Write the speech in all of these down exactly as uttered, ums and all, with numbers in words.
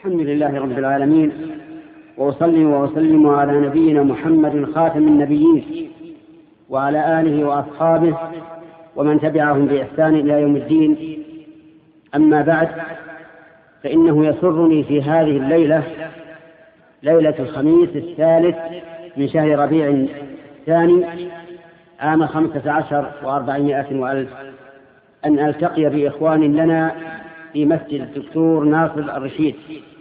الحمد لله رب العالمين، وأصلي وأسلم على نبينا محمد خاتم النبيين وعلى آله وأصحابه ومن تبعهم بإحسان إلى يوم الدين. أما بعد، فإنه يسرني في هذه الليلة، ليلة الخميس الثالث من شهر ربيع الثاني عام خمسة عشر وأربعمائة وألف، أن ألتقي بإخوان لنا في مسجد الدكتور ناصر الرشيد،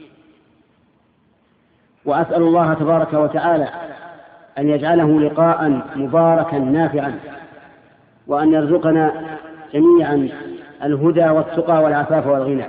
وأسأل الله تبارك وتعالى أن يجعله لقاء مباركا نافعا، وأن يرزقنا جميعا الهدى والتقى والعفاف والغنى.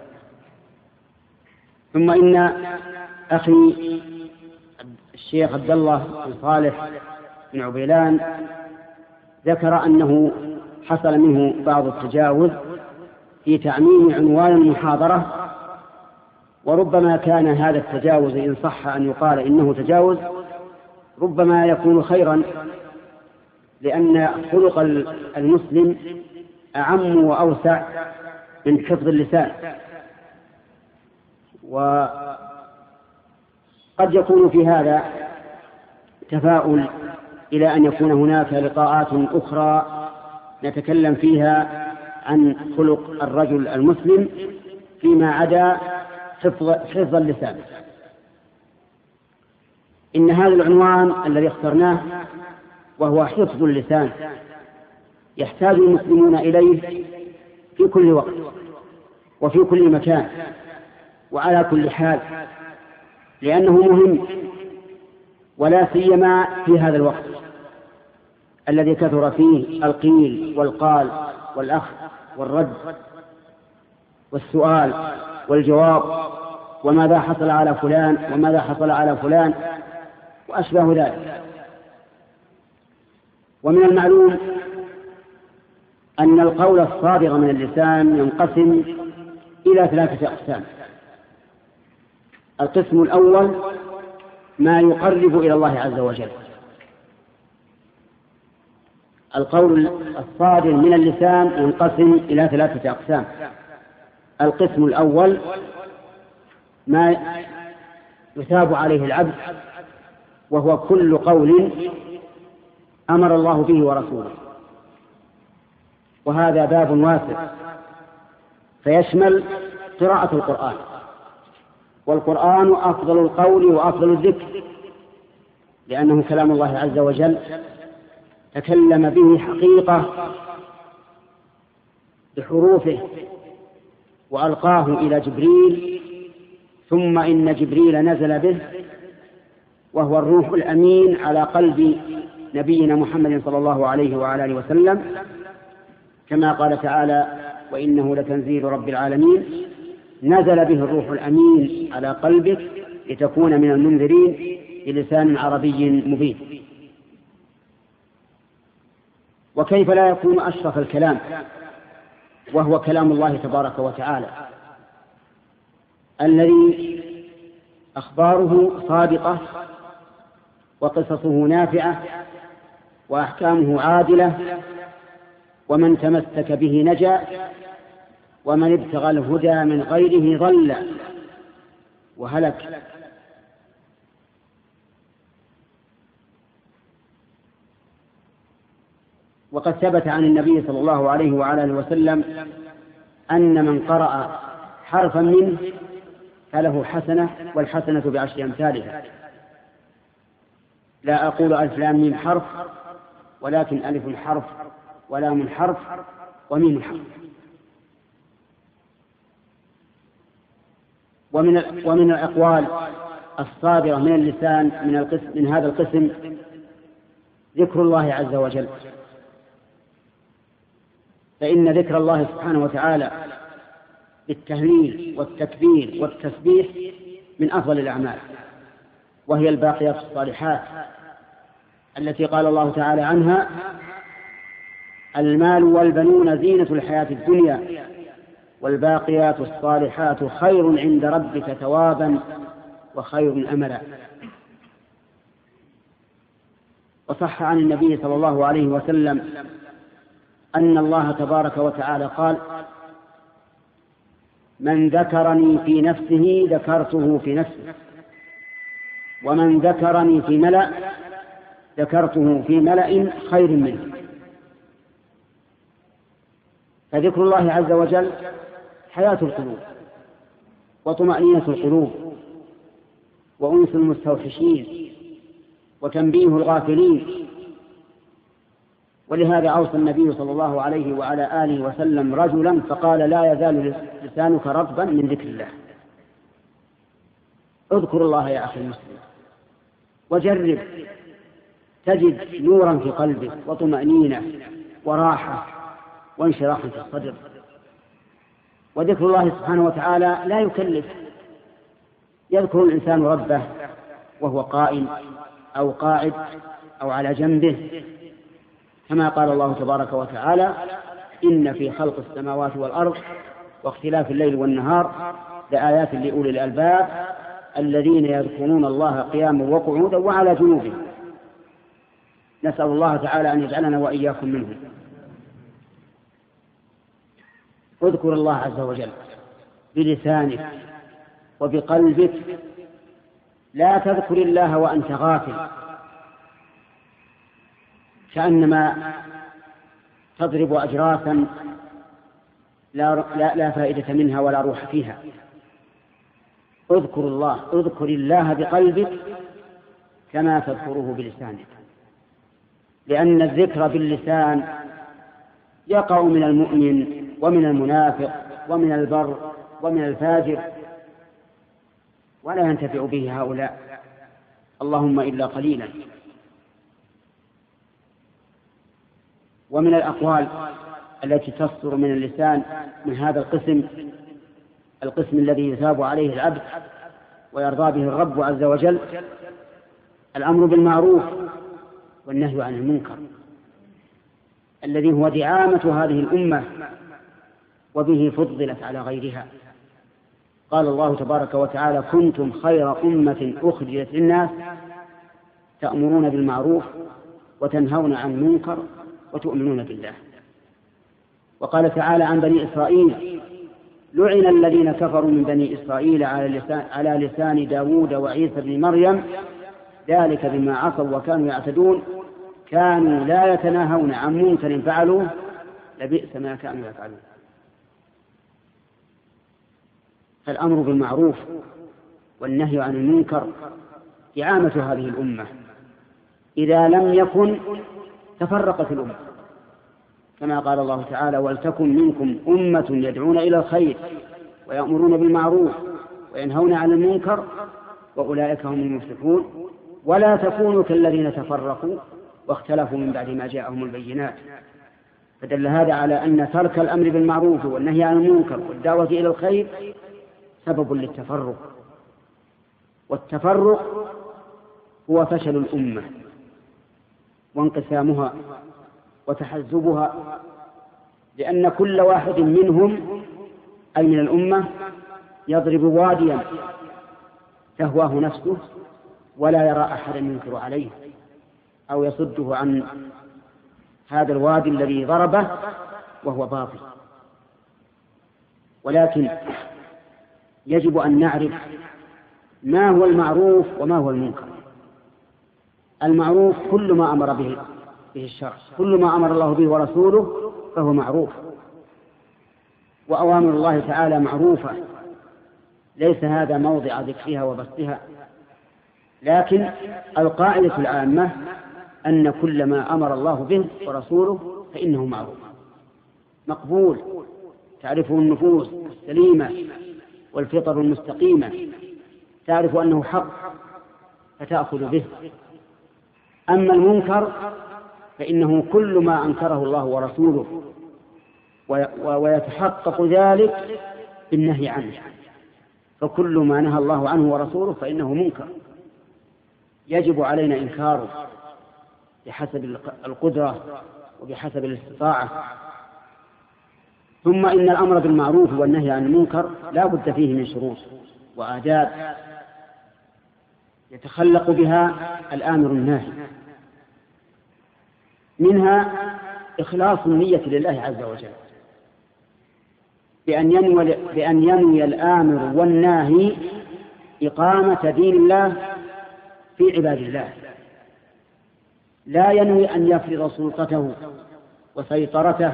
ثم إن أخي الشيخ عبد الله بن صالح بن عبيلان ذكر أنه حصل منه بعض التجاوز في تعميم عنوان المحاضرة، وربما كان هذا التجاوز إن صح أن يقال إنه تجاوز ربما يكون خيرا، لأن خلق المسلم أعم وأوسع من حفظ اللسان، وقد يكون في هذا تفاؤل إلى أن يكون هناك لقاءات أخرى نتكلم فيها عن خلق الرجل المسلم فيما عدا حفظ, حفظ اللسان. إن هذا العنوان الذي اخترناه وهو حفظ اللسان يحتاج المسلمون إليه في كل وقت وفي كل مكان وعلى كل حال، لأنه مهم، ولا سيما في هذا الوقت الذي كثر فيه القيل والقال والأخذ والرد والسؤال والجواب، وماذا حصل على فلان وماذا حصل على فلان وأشبه ذلك. ومن المعلوم أن القول الصادر من اللسان ينقسم إلى ثلاثة أقسام. القسم الأول ما يقرب إلى الله عز وجل، القول الصادر من اللسان ينقسم إلى ثلاثة أقسام. القسم الأول ما يثاب عليه العبد، وهو كل قول أمر الله به ورسوله، وهذا باب واسع فيشمل قراءة القرآن، والقرآن أفضل القول وأفضل الذكر، لأنه كلام الله عز وجل تكلم به حقيقة بحروفه وألقاه إلى جبريل، ثم إن جبريل نزل به وهو الروح الأمين على قلب نبينا محمد صلى الله عليه وعلى آله وسلم، كما قال تعالى: وإنه لتنزيل رب العالمين نزل به الروح الأمين على قلبك لتكون من المنذرين بلسان عربي مبين. وكيف لا يكون أشرف الكلام وهو كلام الله تبارك وتعالى الذي أخباره صادقة وقصصه نافعة وأحكامه عادلة، ومن تمسك به نجا، ومن ابتغى الهدى من غيره ضل وهلك. وقد ثبت عن النبي صلى الله عليه وعلى آله وسلم أن من قرأ حرفا منه فله حسنة، والحسنة بعشر أمثالها. لا أقول ألف لام ميم حرف، ولكن ألف حرف ولام حرف وميم حرف. ومن ومن الأقوال الصادرة من اللسان من القسم من هذا القسم ذكر الله عز وجل، فإن ذكر الله سبحانه وتعالى بالتهليل والتكبير والتسبيح من أفضل الأعمال، وهي الباقيات الصالحات التي قال الله تعالى عنها: المال والبنون زينة الحياة الدنيا والباقيات الصالحات خير عند ربك ثوابا وخير أملا. وصح عن النبي صلى الله عليه وسلم أن الله تبارك وتعالى قال: من ذكرني في نفسه ذكرته في نفسه، ومن ذكرني في ملأ ذكرته في ملأ خير منه. فذكر الله عز وجل حياة القلوب وطمأنينة القلوب وأنس المستوحشين وتنبيه الغافلين. ولهذا أوصى النبي صلى الله عليه وعلى آله وسلم رجلا فقال: لا يزال لسانك رطبا من ذكر الله. اذكر الله يا أخي المسلم وجرب، تجد نورا في قلبك وطمأنينة وراحة وانشراح في الصدر. وذكر الله سبحانه وتعالى لا يكلف. يذكر الإنسان ربه وهو قائم أو قاعد أو على جنبه، كما قال الله تبارك وتعالى: إن في خلق السماوات والأرض واختلاف الليل والنهار لآيات لأولي الألباب الذين يذكرون الله قياما وقعودا وعلى جنوبهم. نسأل الله تعالى أن يجعلنا وإياكم منهم. اذكر الله عز وجل بلسانك وبقلبك، لا تذكر الله وأنت غافل، كأنما تضرب أجراسا لا, لا, لا فائدة منها ولا روح فيها. اذكر الله اذكر الله بقلبك كما تذكره بلسانك، لأن الذكر باللسان يقع من المؤمن ومن المنافق ومن البر ومن الفاجر، ولا ينتفع به هؤلاء، اللهم إلا قليلا. ومن الأقوال التي تصدر من اللسان من هذا القسم، القسم الذي يثاب عليه العبد ويرضى به الرب عز وجل، الأمر بالمعروف والنهي عن المنكر، الذي هو دعامة هذه الأمة وبه فضلت على غيرها. قال الله تبارك وتعالى: كنتم خير أمة أخرجت للناس تأمرون بالمعروف وتنهون عن المنكر وتؤمنون بالله. وقال تعالى عن بني إسرائيل: لعن الذين كفروا من بني إسرائيل على لسان, على لسان داود وعيسى بن مريم ذلك بما عصوا وكانوا يعتدون كانوا لا يتناهون عن منكر فعلوه لبئس ما كانوا يفعلون. فالأمر بالمعروف والنهي عن المنكر دعامة هذه الأمة، إذا لم يكن تفرقت الأمة، كما قال الله تعالى: ولتكن منكم أمة يدعون إلى الخير ويأمرون بالمعروف وينهون عن المنكر وأولئك هم المفلحون ولا تكونوا كالذين تفرقوا واختلفوا من بعد ما جاءهم البينات. فدل هذا على أن ترك الأمر بالمعروف والنهي عن المنكر والدعوة إلى الخير سبب للتفرق، والتفرق هو فشل الأمة وانقسامها وتحزبها، لأن كل واحد منهم أي من الأمة يضرب واديا تهواه نفسه ولا يرى أحدا ينكر عليه أو يصده عن هذا الوادي الذي ضربه وهو باطل. ولكن يجب أن نعرف ما هو المعروف وما هو المنكر. المعروف كل ما أمر به به الشرع، كل ما أمر الله به ورسوله فهو معروف، وأوامر الله تعالى معروفة، ليس هذا موضع ذكرها وبثها. لكن القاعدة العامة أن كل ما أمر الله به ورسوله فإنه معروف مقبول، تعرفه النفوس السليمة والفطر المستقيمة، تعرف أنه حق فتأخذ به. أما المنكر فإنه كل ما أنكره الله ورسوله، ويتحقق ذلك بالنهي عنه، فكل ما نهى الله عنه ورسوله فإنه منكر يجب علينا إنكاره بحسب القدرة وبحسب الاستطاعة. ثم إن الأمر بالمعروف والنهي عن المنكر لا بد فيه من شروط وآداب يتخلق بها الآمر الناهي، منها إخلاص النية لله عز وجل، بأن ينوي, بأن ينوي الآمر والناهي إقامة دين الله في عباد الله، لا ينوي أن يفرض سلطته وسيطرته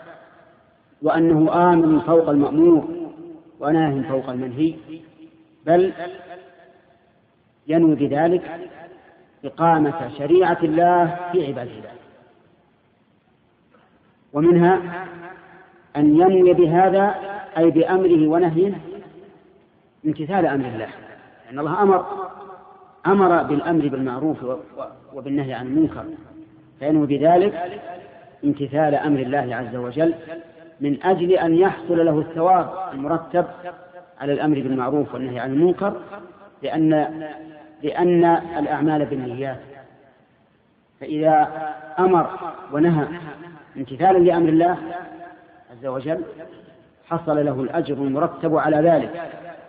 وأنه آمر فوق المأمور وناه فوق المنهي، بل ينوي بذلك إقامة شريعة الله في عباد الله. ومنها أن ينوي بهذا أي بأمره ونهيه امتثال أمر الله، لأن الله أمر أمر بالأمر بالمعروف وبالنهي عن المنكر، فينوي بذلك امتثال أمر الله عز وجل من أجل أن يحصل له الثواب المرتب على الأمر بالمعروف والنهي عن المنكر، لأن لأن الأعمال بالنيات، فإذا أمر ونهى امتثالا لأمر الله عز وجل حصل له الأجر المرتب على ذلك.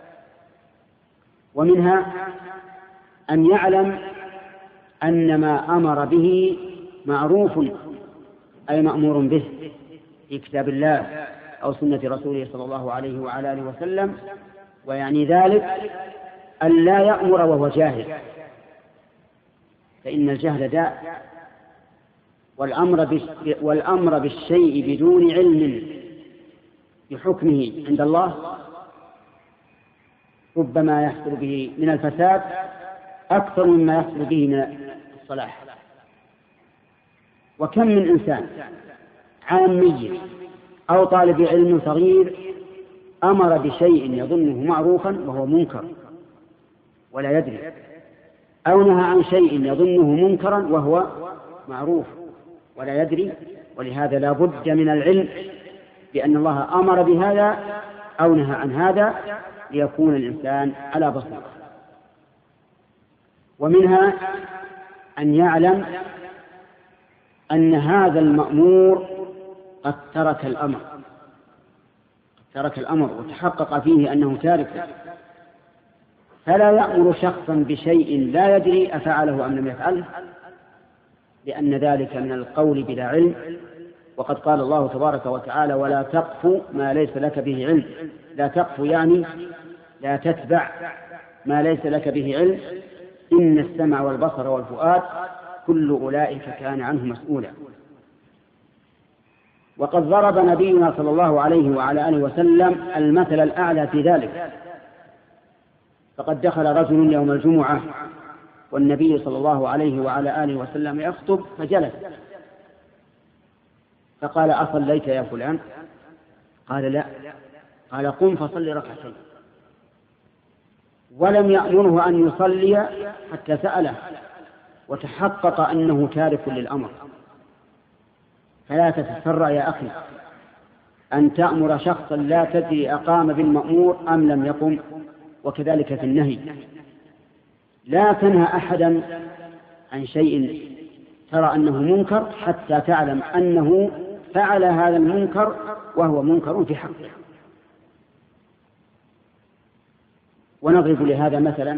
ومنها أن يعلم أن ما أمر به معروف أي مأمور به في كتاب الله أو سنة رسوله صلى الله عليه وعلى آله وسلم، ويعني ذلك أن لا يأمر وهو جاهل، فإن الجهل داء، والأمر والأمر بالشيء بدون علم بحكمه عند الله ربما يحصل به من الفساد أكثر مما يحصل به من الصلاح. وكم من إنسان عامي أو طالب علم صغير أمر بشيء يظنه معروفا وهو منكر ولا يدري، أو نهى عن شيء يظنه منكرا وهو معروف ولا يدري. ولهذا لا بد من العلم بأن الله أمر بهذا أو نهى عن هذا ليكون الإنسان على بصيرة. ومنها أن يعلم أن هذا المأمور قد ترك الأمر ترك الأمر وتحقق فيه أنه تارك، فلا يأمر شخصا بشيء لا يدري أفعله أم لم يفعله، لأن ذلك من القول بلا علم. وقد قال الله تبارك وتعالى: ولا تقف ما ليس لك به علم. لا تقف يعني لا تتبع ما ليس لك به علم، إن السمع والبصر والفؤاد كل أولئك كان عنه مسؤولا. وقد ضرب نبينا صلى الله عليه وعلى آله وسلم المثل الأعلى في ذلك، فقد دخل رجل يوم الجمعة والنبي صلى الله عليه وعلى آله وسلم يخطب فجلس، فقال: أصليت يا فلان؟ قال: لا. قال: قم فصل ركعتين. ولم يأمره أن يصلي حتى سأله وتحقق أنه تارك للأمر. فلا تتسرع يا أخي أن تأمر شخصا لا تدري أقام بالمأمور أم لم يقم، وكذلك في النهي. لا تنهى أحدا عن شيء ترى أنه منكر حتى تعلم أنه فعل هذا المنكر وهو منكر في حقه. ونضرب لهذا مثلا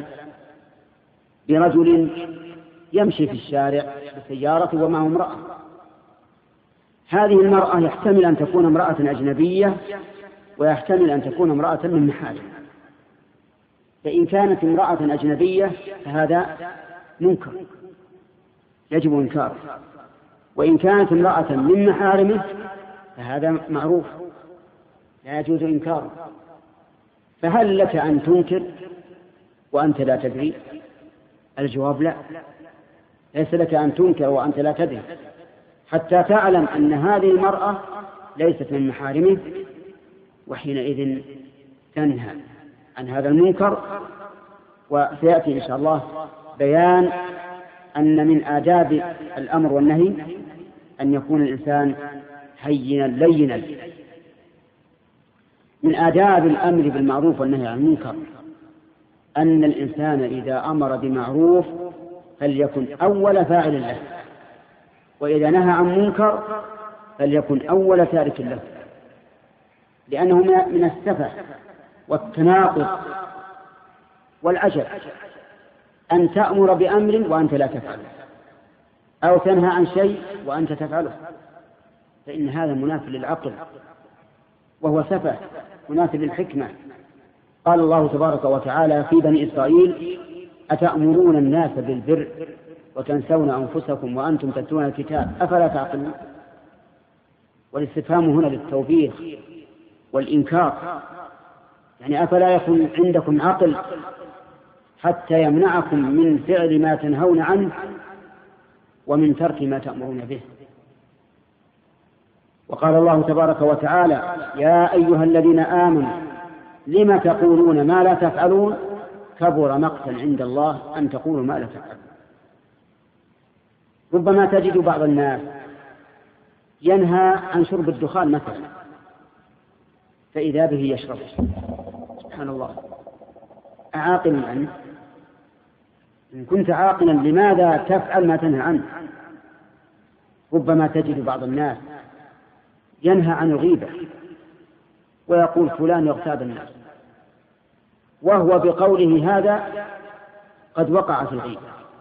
برجل يمشي في الشارع بسيارة ومعه امرأة. هذه المرأة يحتمل أن تكون امرأة أجنبية ويحتمل أن تكون امرأة من محارم. فإن كانت امرأة أجنبية فهذا منكر يجب إنكاره، وإن كانت امرأة من محارمه فهذا معروف لا يجوز إنكاره. فهل لك أن تنكر وأنت لا تدري؟ الجواب لا، ليس لك أن تنكر وأنت لا تدري حتى تعلم أن هذه المرأة ليست من محارمه، وحينئذ تنهى عن هذا المنكر. وسيأتي إن شاء الله بيان أن من آداب الأمر والنهي أن يكون الإنسان هينا لينا. من آداب الأمر بالمعروف والنهي عن المنكر أن الإنسان إذا أمر بمعروف فليكن أول فاعل له، وإذا نهى عن منكر فليكن أول تارك له، لأنه من السفه والتناقض والعجب أن تأمر بأمر وأنت لا تفعله، أو تنهى عن شيء وأنت تفعله، فإن هذا مناف للعقل. وهو سفه مناسب للحكمة. قال الله تبارك وتعالى في بني إسرائيل: أتأمرون الناس بالبر وتنسون أنفسكم وأنتم تتلون الكتاب أفلا تعقلون. والاستفهام هنا للتوبيخ والإنكار، يعني أفلا يكون عندكم عقل حتى يمنعكم من فعل ما تنهون عنه ومن ترك ما تأمرون به. وقال الله تبارك وتعالى: يا أيها الذين آمنوا لم تقولون ما لا تفعلون كبر مقتا عند الله أن تقولوا ما لا تفعلون. ربما تجد بعض الناس ينهى عن شرب الدخان مثلا، فإذا به يشرب. سبحان الله، أعاقل عنه؟ إن كنت عاقلا لماذا تفعل ما تنهى عنه؟ ربما تجد بعض الناس ينهى عن الغيبة ويقول فلان يغتاب الناس، وهو بقوله هذا قد وقع في الغيبة.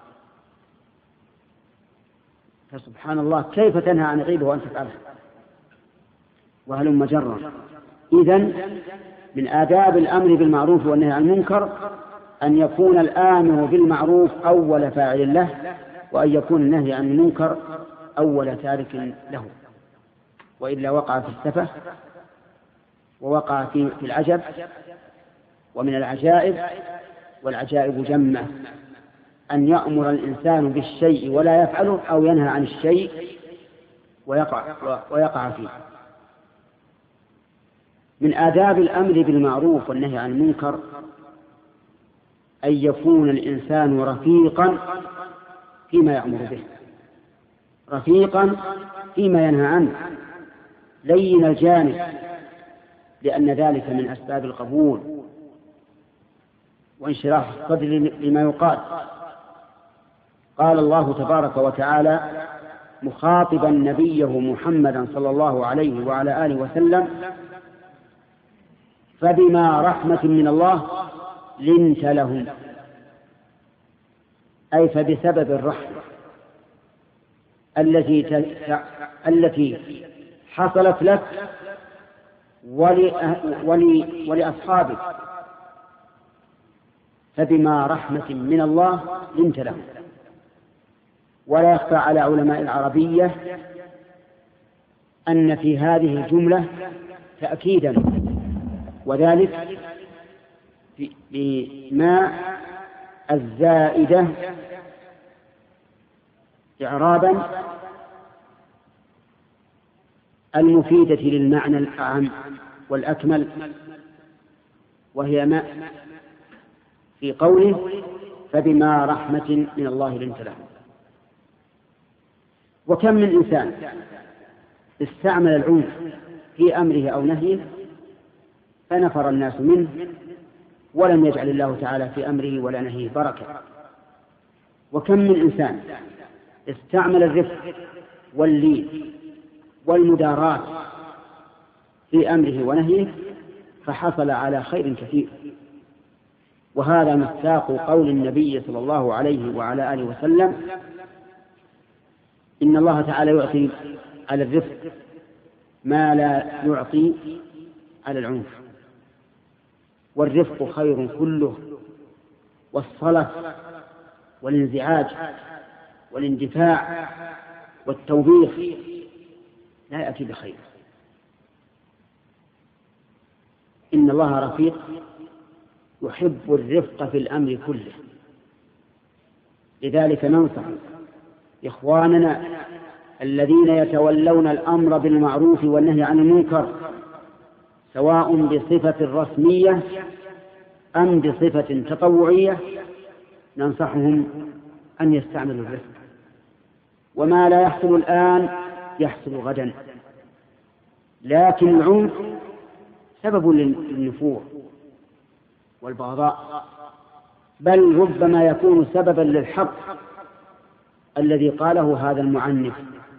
فسبحان الله، كيف تنهى عن الغيبة وأنت تفعلها؟ وهلم جرا. إذن من آداب الأمر بالمعروف والنهي عن المنكر أن يكون الآمر بالمعروف أول فاعل له، وأن يكون النهي عن المنكر أول تارك له، وإلا وقع في السفه ووقع في العجب. ومن العجائب، والعجائب جمة، أن يأمر الإنسان بالشيء ولا يفعله، أو ينهى عن الشيء ويقع, ويقع فيه. من آداب الأمر بالمعروف والنهي عن المنكر أن يكون الإنسان رفيقا فيما يأمر به، رفيقا فيما ينهى عنه، لين الجانب، لأن ذلك من أسباب القبول وانشراح الصدر لما يقال. قال الله تبارك وتعالى مخاطبا نبيه محمدا صلى الله عليه وعلى آله وسلم: فبما رحمة من الله لنت لهم، أي فبسبب الرحمة التي التي حصلت لك ولأصحابك، فبما رحمة من الله لنت لهم. ولا يخفى على علماء العربية أن في هذه الجملة تأكيدا، وذلك بما الزائدة إعرابا المفيدة للمعنى الأعم والأكمل، وهي ما في قوله فبما رحمة من الله لنت لهم. وكم من إنسان استعمل العنف في أمره أو نهيه فنفر الناس منه، ولم يجعل الله تعالى في أمره ولا نهيه بركة. وكم من إنسان استعمل الرفق واللين والمداراة في أمره ونهيه فحصل على خير كثير. وهذا مصداق قول النبي صلى الله عليه وعلى آله وسلم: إن الله تعالى يعطي على الرفق ما لا يعطي على العنف، والرفق خير كله، والصلة والانزعاج والاندفاع والتوبيخ لا يأتي بخير. إن الله رفيق يحب الرفق في الأمر كله. لذلك ننصح إخواننا الذين يتولون الأمر بالمعروف والنهي عن المنكر، سواء بصفة رسمية أم بصفة تطوعية، ننصحهم أن يستعملوا الرفق. وما لا يحصل الآن يحصل غدا، لكن العنف سبب للنفور والبغضاء، بل ربما يكون سببا للحق الذي قاله هذا المعنف.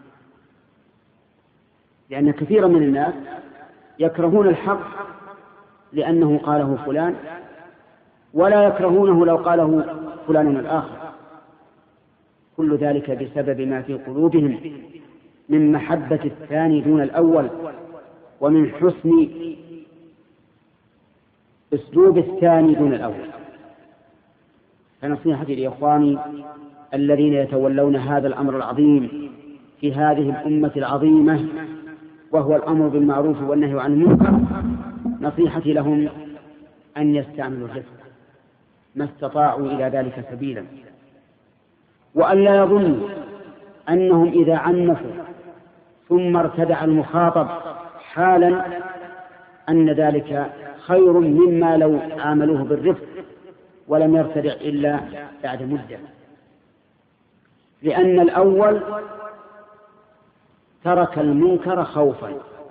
لأن كثيرا من الناس يكرهون الحق لأنه قاله فلان، ولا يكرهونه لو قاله فلان الآخر. كل ذلك بسبب ما في قلوبهم من محبة الثاني دون الأول، ومن حسن أسلوب الثاني دون الأول. فنصيحتي لإخواني الذين يتولون هذا الأمر العظيم في هذه الأمة العظيمة، وهو الأمر بالمعروف والنهي عن المنكر، نصيحتي لهم أن يستعملوا الرفق ما استطاعوا إلى ذلك سبيلا، وأن لا يظنوا أنهم إذا عنفوا ثم ارتدع المخاطب حالا أن ذلك خير مما لو عاملوه بالرفق ولم يرتدع إلا بعد مدة، لأن الأول ترك المنكر خوفا،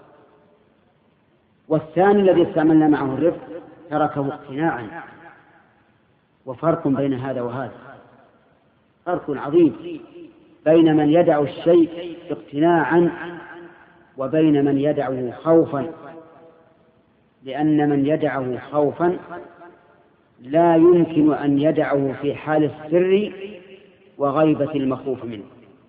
والثاني الذي استعملنا معه الرفق تركه اقتناعا. وفرق بين هذا وهذا، فرق عظيم بين من يدع الشيء اقتناعا وبين من يدعه خوفا، لأن من يدعه خوفا لا يمكن أن يدعه في حال السر وغيبة المخوف منه.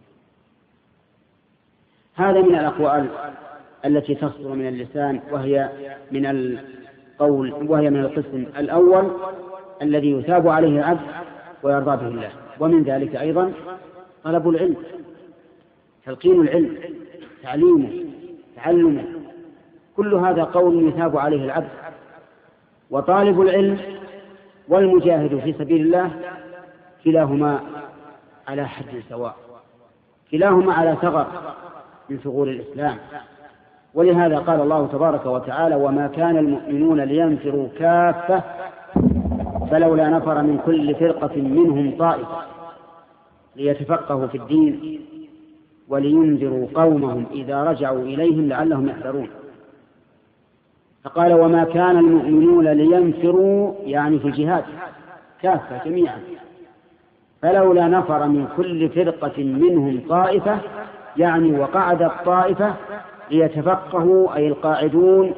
هذا من الأقوال التي تصدر من اللسان، وهي من القول وهي من القسم الأول الذي يثاب عليه العبد ويرضى به الله. ومن ذلك أيضا طلب العلم، تلقين العلم، تعليمه، تعلمه، كل هذا قول يثاب عليه العبد. وطالب العلم والمجاهد في سبيل الله كلاهما على حد سواء، كلاهما على ثغر من ثغور الإسلام. ولهذا قال الله تبارك وتعالى: وما كان المؤمنون لينفروا كافة فلولا نفر من كل فرقة منهم طائفة ليتفقهوا في الدين ولينذروا قومهم إذا رجعوا إليهم لعلهم يحذرون. فقال: وما كان المؤمنون لينفروا، يعني في الجهاد كافة جميعا، فلولا نفر من كل فرقة منهم طائفة، يعني وقعد الطائفة ليتفقهوا أي القاعدون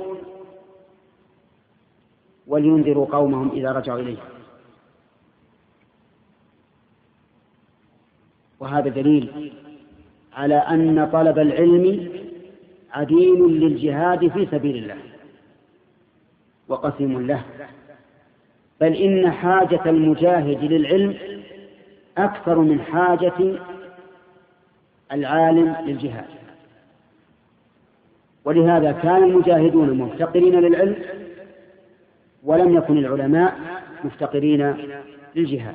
ولينذروا قومهم إذا رجعوا إليه. وهذا دليل على أن طلب العلم عديل للجهاد في سبيل الله وقسم له، بل إن حاجة المجاهد للعلم أكثر من حاجة العالم للجهاد. ولهذا كان المجاهدون مفتقرين للعلم، ولم يكن العلماء مفتقرين للجهاد.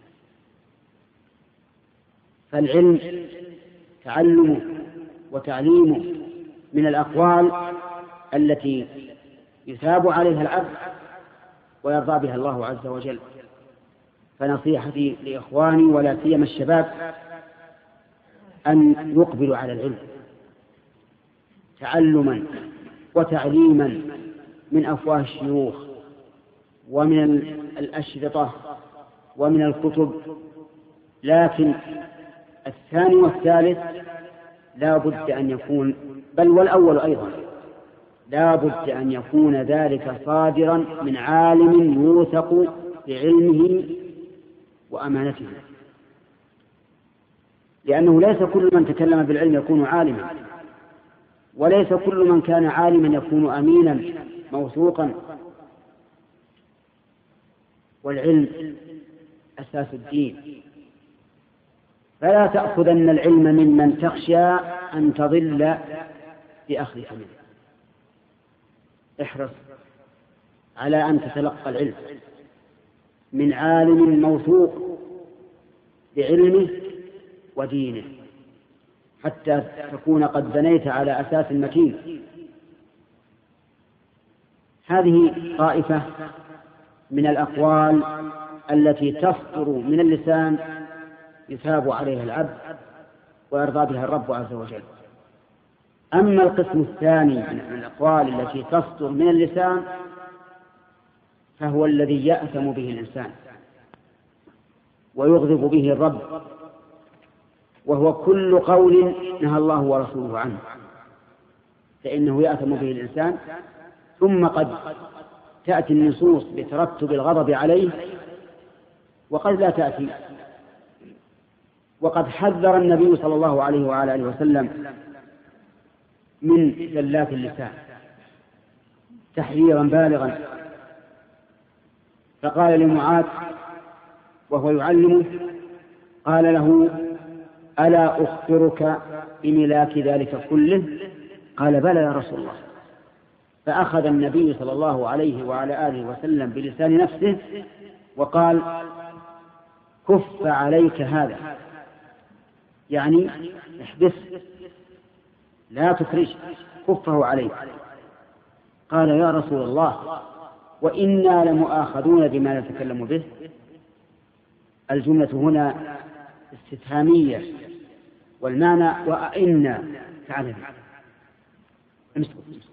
فالعلم تعلمه وتعليمه من الأقوال التي يثاب عليها العبد ويرضى بها الله عز وجل. فنصيحتي لإخواني ولا سيما الشباب أن يقبلوا على العلم تعلما وتعليما من أفواه الشيوخ ومن الأشرطة ومن الكتب، لكن الثاني والثالث لا بد أن يكون، بل والأول أيضا لا بد أن يكون ذلك صادرا من عالم يوثق بعلمه وأمانته، لأنه ليس كل من تكلم بالعلم يكون عالما، وليس كل من كان عالما يكون أمينا موثوقا. والعلم أساس الدين، فلا تأخذن العلم ممن تخشى أن تضل بأخذك منه. احرص على أن تتلقى العلم من عالم موثوق بعلمه ودينه، حتى تكون قد بنيت على أساس متين. هذه طائفة من الأقوال التي تصدر من اللسان يثاب عليها العبد ويرضى بها الرب عز وجل. أما القسم الثاني من الأقوال التي تصدر من اللسان فهو الذي يأثم به الإنسان ويغضب به الرب، وهو كل قول نهى الله ورسوله عنه، فإنه يأثم به الإنسان. ثم قد تأتي النصوص بترتب الغضب عليه وقد لا تأتي، وقد حذر النبي صلى الله عليه وعلى آله وسلم من زلات اللسان تحذيرا بالغا، فقال لمعاذ وهو يعلمه، قال له: ألا أخبرك بملاك ذلك كله؟ قال: بلى يا رسول الله. فأخذ النبي صلى الله عليه وعلى آله وسلم بلسان نفسه وقال: كف عليك هذا، يعني احبس لا تخرج، كفه عليك. قال: يا رسول الله، وإنا لمؤاخذون بما نتكلم به. الجملة هنا استفهامية، والمعنى وإنا تعالى امسك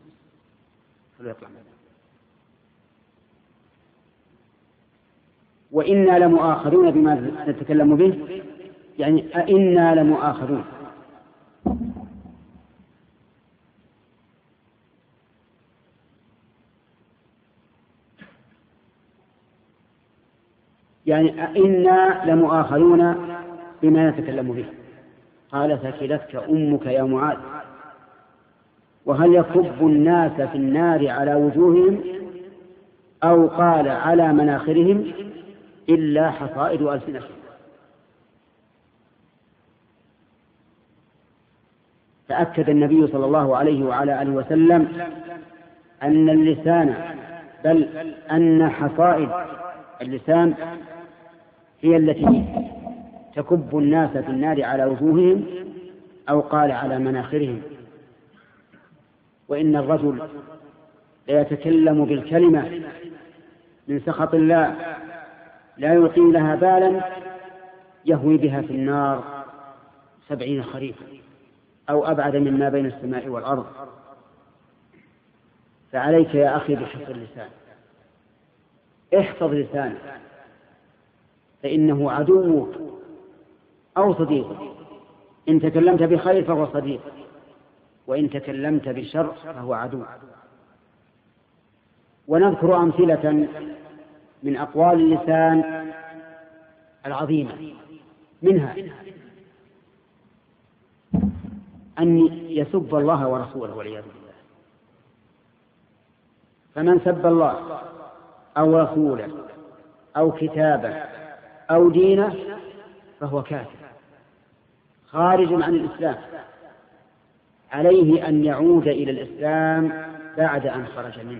وإنا لمؤاخذون بما نتكلم به، يعني أئنا لمؤاخذون. يعني أئنا لمؤاخذون بما نتكلم به. قال: ثكلتك أمك يا معاذ. وهل يكب الناس في النار على وجوههم أو قال على مناخرهم إلا حصائد ألسنتهم؟ تأكد النبي صلى الله عليه وعلى آله وسلم أن اللسان، بل أن حصائد اللسان هي التي تكب الناس في النار على وجوههم أو قال على مناخرهم. وإن الرجل ليتكلم بالكلمة من سخط الله لا يلقي لها بالا يهوي بها في النار سبعين خريفا أو أبعد مما بين السماء والأرض. فعليك يا أخي بحفظ اللسان، احفظ لسانك، فإنه عدوك أو صديقك. إن تكلمت بخير فهو صديق، وإن تكلمت بشر فهو عدو. ونذكر أمثلة من أقوال اللسان العظيمة، منها أن يسب الله ورسوله والعياذ بالله. فمن سب الله أو رسوله أو كتابه أو دينه فهو كافر خارج عن الإسلام، عليه أن يعود إلى الإسلام بعد أن خرج منه،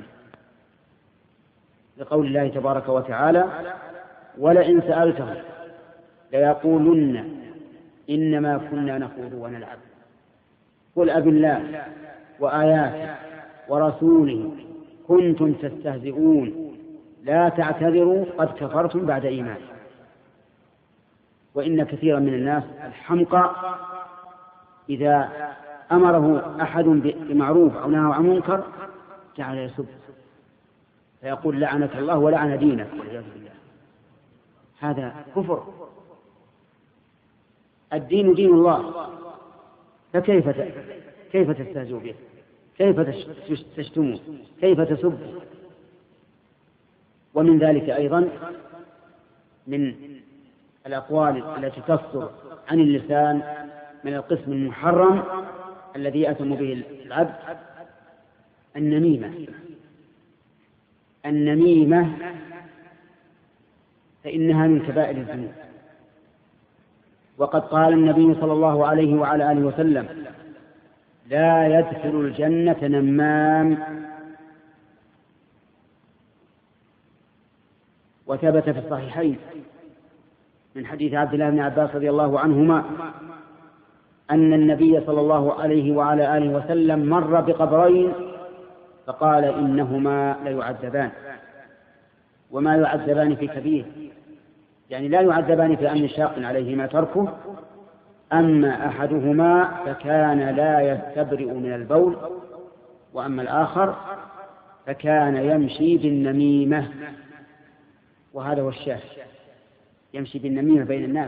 لقول الله تبارك وتعالى: ولئن سألتهم ليقولن إنما كنا نخوض ونلعب قل أب الله وآياته ورسوله كنتم تستهزئون لا تعتذروا قد كفرتم بعد إيمان. وإن كثيرا من الناس الحمقى إذا أمره أحد بمعروف أو نهى عن منكر جعل يسب، فيقول: لعنك الله ولعن دينك والعياذ بالله. هذا كفر. الدين دين الله، فكيف كيف تستهزئ به؟ كيف تشتمه؟ كيف تسب؟ ومن ذلك أيضا من الأقوال التي تصدر عن اللسان من القسم المحرم الذي يأثم به العبد النميمة. النميمة فإنها من كبائر الذنوب، وقد قال النبي صلى الله عليه وعلى آله وسلم: لا يدخل الجنة نمام. وثبت في الصحيحين من حديث عبد الله بن عباس رضي الله عنهما أن النبي صلى الله عليه وعلى آله وسلم مر بقبرين فقال: إنهما ليعذبان، وما يعذبان في كبير، يعني لا يعذبان في أمر شاق عليهما تركه. أما أحدهما فكان لا يستبرئ من البول، وأما الآخر فكان يمشي بالنميمة. وهذا هو الشاهد، يمشي بالنميمة بين الناس.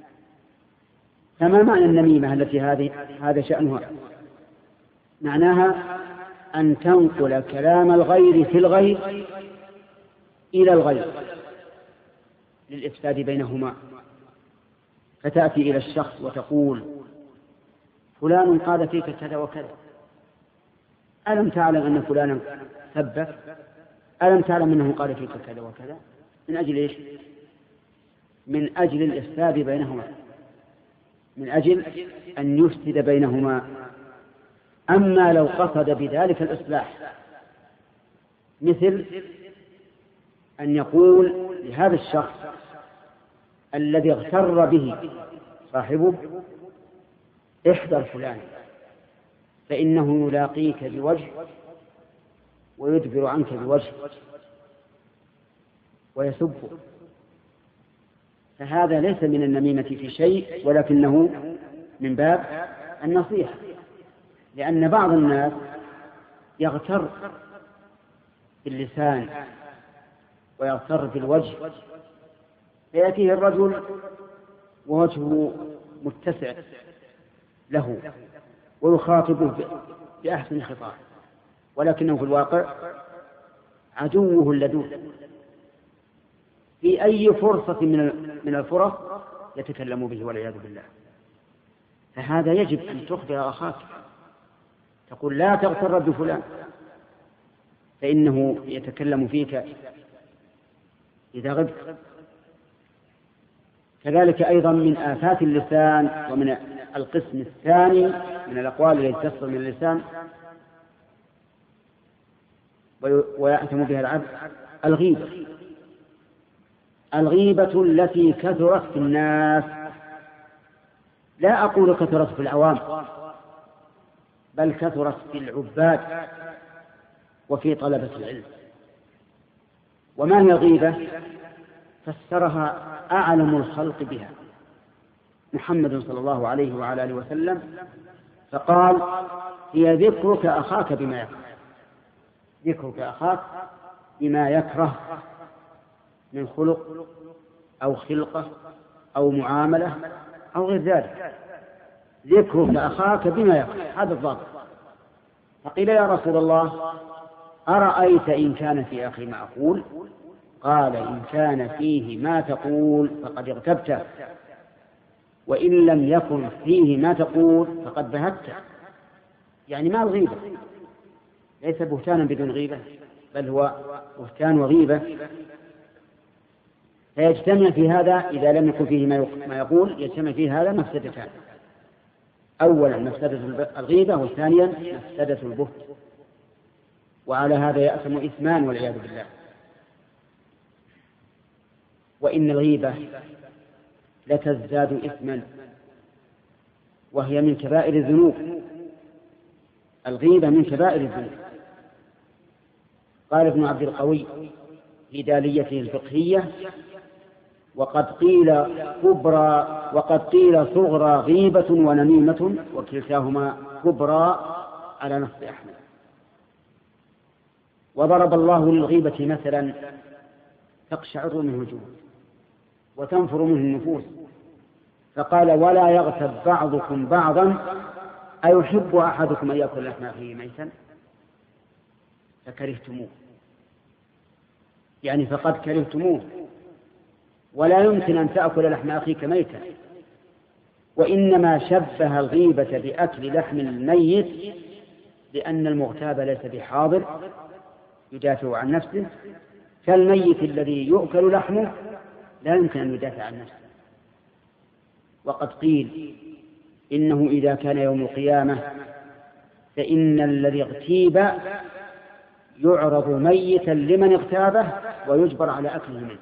فما معنى النميمة التي هذه هذا شأنها؟ معناها أن تنقل كلام الغير في الغير إلى الغير للإفساد بينهما، فتأتي إلى الشخص وتقول: فلان قال فيك كذا وكذا، ألم تعلم أن فلانا سبك؟ ألم تعلم أنه قال فيك كذا وكذا؟ من أجل إيش؟ من أجل الإفساد بينهما، من أجل أن يفسد بينهما. أما لو قصد بذلك الإصلاح، مثل أن يقول لهذا الشخص الذي اغتر به صاحبه احذر فلان فإنه يلاقيك بوجه ويدبر عنك بوجه ويسبك، فهذا ليس من النميمة في شيء، ولكنه من باب النصيحة. لأن بعض الناس يغتر باللسان ويغتر بالوجه، فيأتيه الرجل ووجهه متسع له ويخاطبه بأحسن خطاب، ولكنه في الواقع عدوه اللدود. في أي فرصة من الفرص يتكلم به والعياذ بالله. فهذا يجب أن تخبر أخاك، تقول لا تغتر بفلان فإنه يتكلم فيك إذا غبت. كذلك أيضا من آفات اللسان ومن القسم الثاني من الأقوال التي تصدر من اللسان ويأثم بها العبد الغيبة. الغيبة التي كثرت في الناس، لا أقول كثرت في العوام، بل كثرت في العباد وفي طلبة العلم. وما هي الغيبة؟ فسرها أعلم الخلق بها محمد صلى الله عليه وعلى آله وسلم، فقال هي ذكرك أخاك بما يكره، ذكرك أخاك بما يكره من خلق أو خلقة أو معاملة أو غير ذلك. ذكرك أخاك بما يكره، هذا الضابط. فقيل يا رسول الله أرأيت إن كان في أخي ما أقول؟ قال إن كان فيه ما تقول فقد اغتبته، وإن لم يكن فيه ما تقول فقد بهته. يعني ما الغيبة ليس بهتانا بدون غيبة، بل هو بهتان وغيبة. فيجتمع في هذا إذا لم يكن فيه ما يقول، يجتمع فيه هذا مفسدتان: أولا مفسدة الغيبة، وثانيا مفسدة البهت. وعلى هذا يأثم إثمان والعياذ بالله. وإن الغيبة لتزداد إثما، وهي من كبائر الذنوب. الغيبة من كبائر الذنوب. قال ابن عبد القوي في داليته الفقهية: وقد قيل كبرى وقد قيل صغرى غيبة ونميمة، وكلتاهما كبرى على نص أحمد. وضرب الله للغيبة مثلا تقشعر منه الجلود وتنفر منه النفوس، فقال: ولا يغتب بعضكم بعضا أيحب أحدكم أن يأكل لحم أخيه ميتا فكرهتموه، يعني فقد كرهتموه، ولا يمكن أن تأكل لحم أخيك ميتا. وإنما شبه الغيبة بأكل لحم الميت لأن المغتاب ليس بحاضر يدافع عن نفسه، كالميت الذي يؤكل لحمه لا يمكن أن يدافع عن نفسه. وقد قيل إنه إذا كان يوم القيامة فإن الذي اغتيب يعرض ميتا لمن اغتابه ويجبر على أكله منه.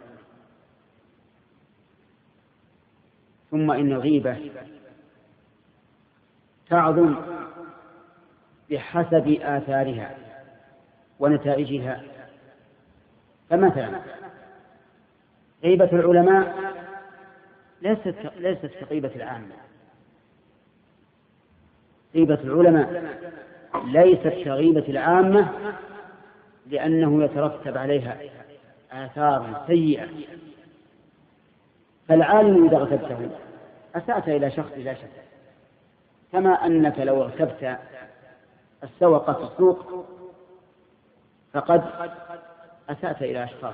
ثم إن الغيبة تعظم بحسب آثارها ونتائجها. فمثلا غيبة العلماء ليست ليست كغيبة العامة. غيبة العلماء ليست كغيبة العامة لأنه يترتب عليها آثار سيئة. فالعالم إذا اغتبته أسأت إلى شخص لا شك، كما أنك لو اغتبت السوق في السوق فقد أسأت إلى أشخاص.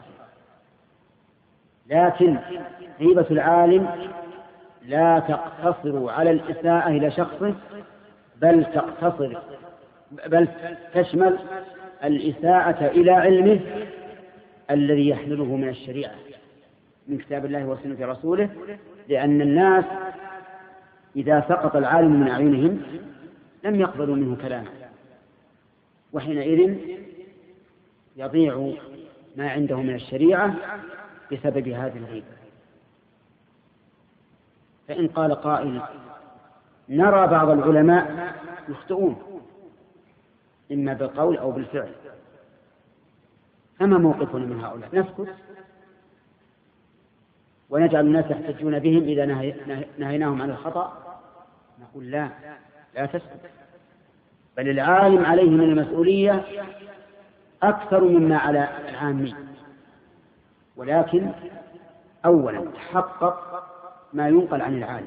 لكن غيبة العالم لا تقتصر على الإساءة إلى شخصه، بل تقتصر بل تشمل الإساءة إلى علمه الذي يحمله من الشريعة من كتاب الله وسنة رسوله، لأن الناس إذا سقط العالم من أعينهم لم يقبلوا منه كلاما، وحينئذ يضيع ما عنده من الشريعة بسبب هذه الغيبة. فإن قال قائل نرى بعض العلماء يخطئون إما بالقول أو بالفعل، فما موقفنا من هؤلاء؟ نسكت ونجعل الناس يحتجون بهم إذا نهيناهم عن الخطأ؟ نقول لا، لا تسكت، بل العالم عليه من المسؤولية أكثر مما على العامي. ولكن أولا تحقق ما ينقل عن العالم،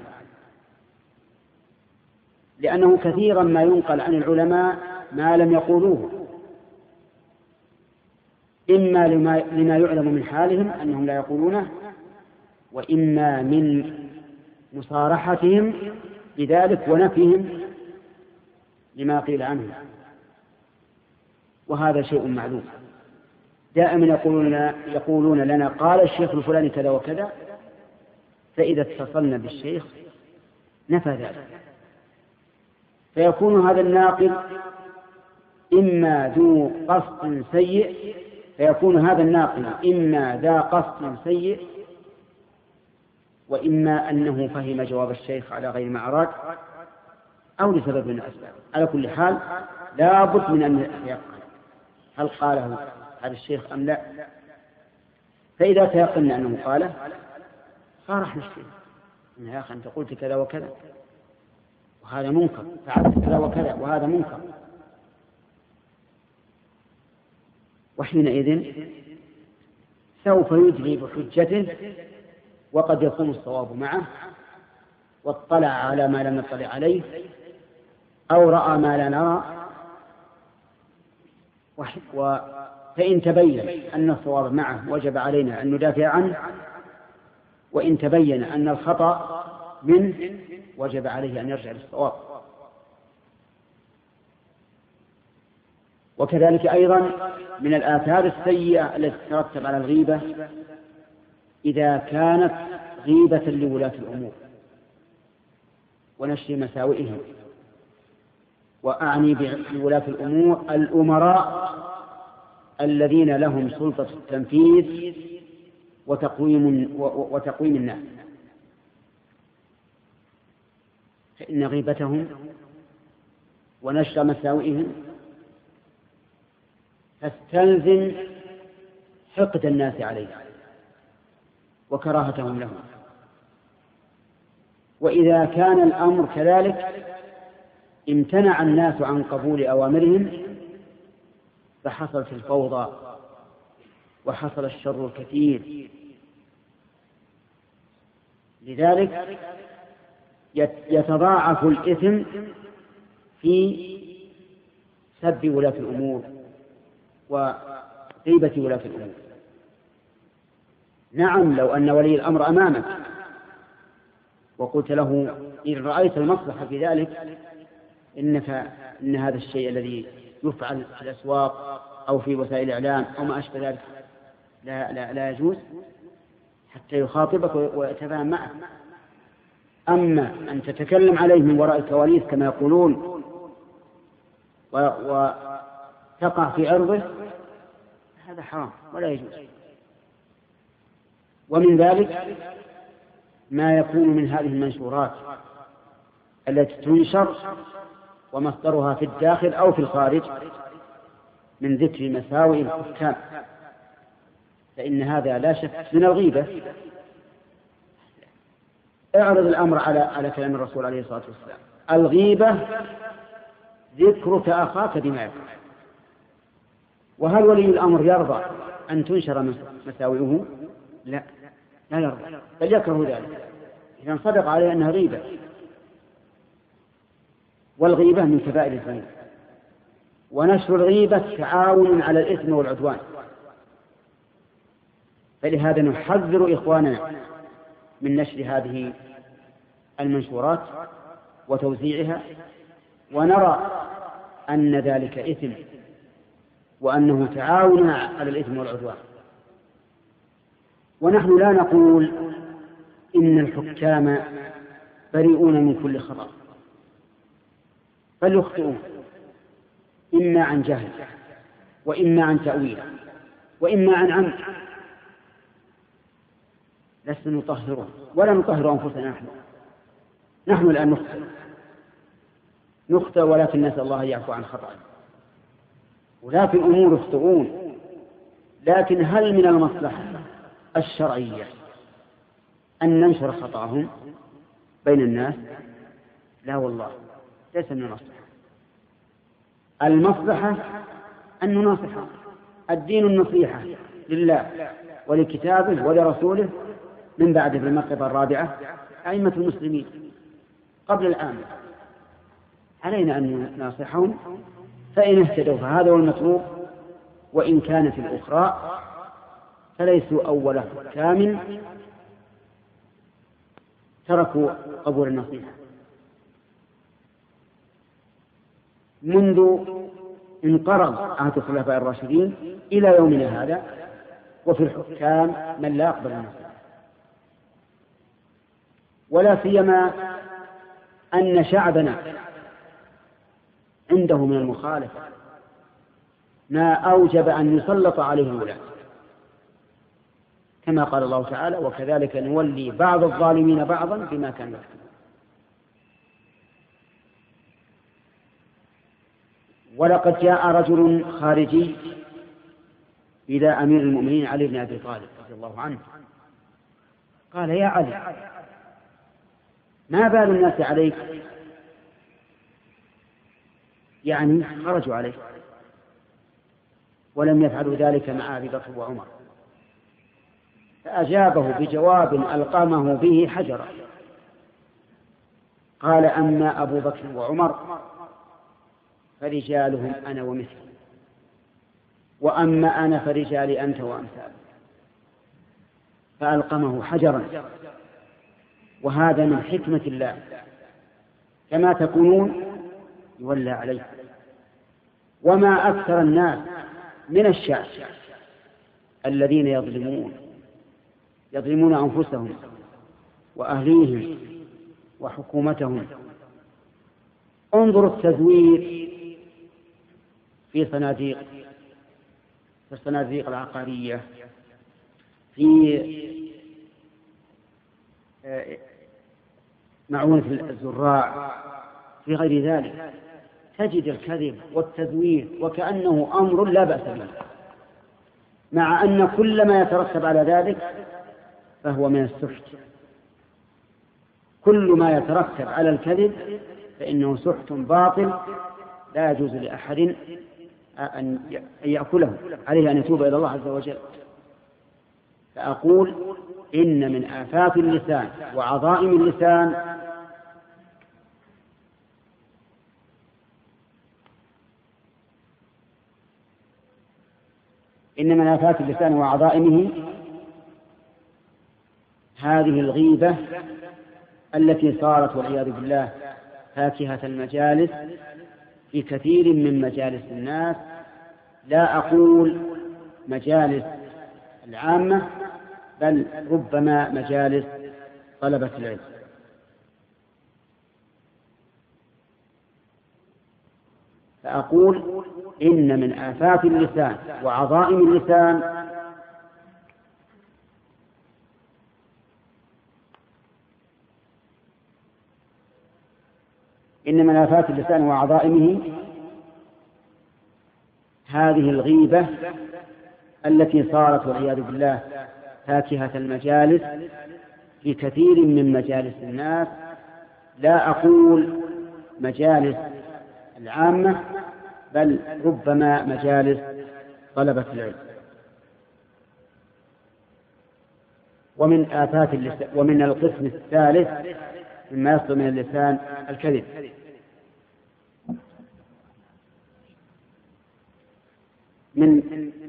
لأنه كثيرا ما ينقل عن العلماء ما لم يقولوه، إما لما, لما يعلم من حالهم أنهم لا يقولونه، وإما من مصارحتهم بذلك ونفيهم لما قيل عنهم، وهذا شيء معلوم. دائما يقولون لنا, يقولون لنا قال الشيخ الفلاني كذا وكذا، فإذا اتصلنا بالشيخ نفى ذلك، فيكون هذا الناقل إما ذو قصد سيء فيكون هذا الناقل إما ذا قصد سيء، وإما أنه فهم جواب الشيخ على غير ما أراد أو لسبب من الأسباب. على كل حال لا بد من أن يتيقن هل قاله هذا الشيخ أم لا. فإذا تيقن أنه قاله صارح الشيخ إن يا أخي أنت قلت كذا وكذا وهذا منكر، فعلت كذا وكذا وهذا منكر، وحينئذ سوف يدلي بحجته، وقد يكون الصواب معه واطلع على ما لم نطلع عليه أو رأى ما لا نرى، فإن تبين أن الصواب معه وجب علينا أن ندافع عنه، وإن تبين أن الخطأ منه وجب عليه أن يرجع للصواب. وكذلك أيضا من الآثار السيئة التي تترتب على الغيبة إذا كانت غيبة لولاة الأمور ونشر مساوئهم، وأعني بولاة الأمور الأمراء الذين لهم سلطة التنفيذ وتقويم, وتقويم الناس، فإن غيبتهم ونشر مساوئهم تستلزم حقد الناس عليه وكراهتهم لهم. وإذا كان الأمر كذلك امتنع الناس عن قبول أوامرهم فحصلت الفوضى وحصل الشر الكثير. لذلك يتضاعف الإثم في سب ولاة الأمور وغيبة ولاة الأمور. نعم، لو أن ولي الأمر أمامك وقلت له إن رأيت المصلحة في ذلك إنك إن هذا الشيء الذي يفعل في الأسواق أو في وسائل الإعلام أو ما أشبه ذلك لا, لا, لا يجوز، حتى يخاطبك ويتفاهم معك. أما أن تتكلم عليه من وراء الكواليس كما يقولون وتقع في عرضه، هذا حرام ولا يجوز. ومن ذلك ما يكون من هذه المنشورات التي تنشر ومصدرها في الداخل أو في الخارج من ذكر مساوئ الحكام، فإن هذا لا شك من الغيبة. اعرض الأمر على على كلام الرسول عليه الصلاة والسلام: الغيبة ذكرك أخاك بما يكره. وهل ولي الأمر يرضى أن تنشر مساوئه؟ لا، لا يرضى، بل يكره ذلك إذا صدق عليه أنها غيبة. والغيبة من كبائر الذنوب، ونشر الغيبة تعاون على الإثم والعدوان. فلهذا نحذر إخواننا من نشر هذه المنشورات وتوزيعها، ونرى أن ذلك إثم وأنه تعاون على الإثم والعدوان. ونحن لا نقول إن الحكام بريئون من كل خطأ، بل يخطئون إما عن جهل وإما عن تأويل وإما عن عمد. لسنا نطهرهم ولا نطهر أنفسنا. نحن نحن الآن نخطئ نخطئ ولكن نسأل الله يعفو عن خطأنا. ولكن أمور يخطئون، لكن هل من المصلحة الشرعية أن ننشر خطأهم بين الناس؟ لا والله، ليس من المصلحة. المصلحة أن نناصحهم. الدين النصيحة لله ولكتابه ولرسوله، من بعد في المرتبة الرابعة أئمة المسلمين قبل العامة. علينا أن نناصحهم، فإن اهتدوا فهذا هو المطلوب، وإن كانت الأخرى فليسوا أول حكام تركوا قبول النصيحة. منذ انقرض عهد الخلفاء الراشدين إلى يومنا هذا، وفي الحكام من لا يقبل النصيحة، ولا سيما أن شعبنا عنده من المخالفة ما أوجب أن يسلط عليه الولاة، كما قال الله تعالى: وكذلك نولي بعض الظالمين بعضا بما كانوا يكسبون. ولقد جاء رجل خارجي إلى أمير المؤمنين علي بن أبي طالب رضي الله عنه، قال: يا علي، ما بال الناس عليك؟ يعني خرجوا عليه، ولم يفعلوا ذلك مع أبي بكر وعمر. فأجابه بجواب ألقمه به حجرا، قال: أما أبو بكر وعمر فرجالهم أنا ومثلي، وأما أنا فرجالي أنت وأمثالك. فألقمه حجرا. وهذا من حكمة الله، كما تكونون يولى عليه. وما أكثر الناس من الشعب الذين يظلمون يظلمون أنفسهم وأهليهم وحكومتهم. انظروا التزوير في صناديق في الصناديق العقارية، في معونة الزراع، في غير ذلك، تجد الكذب والتزوير وكأنه أمر لا بأس به، مع أن كل ما يترتب على ذلك فهو من السحت. كل ما يترتب على الكذب فإنه سحت باطل لا يجوز لأحد أن يأكله، عليه أن يتوب إلى الله عز وجل. فأقول إن من آفات اللسان وعظائم اللسان إن من آفات اللسان وعظائمه هذه الغيبة التي صارت والعياذ بالله فاكهة المجالس في كثير من مجالس الناس، لا أقول مجالس العامة، بل ربما مجالس طلبة العلم. فأقول إن من آفات اللسان وعظائم اللسان إن من آفات اللسان وعظائمه هذه الغيبة التي صارت والعياذ بالله فاكهة المجالس في كثير من مجالس الناس، لا أقول مجالس العامة، بل ربما مجالس طلبة العلم. ومن آفات اللسان ومن القسم الثالث مما يصدر من اللسان الكذب. من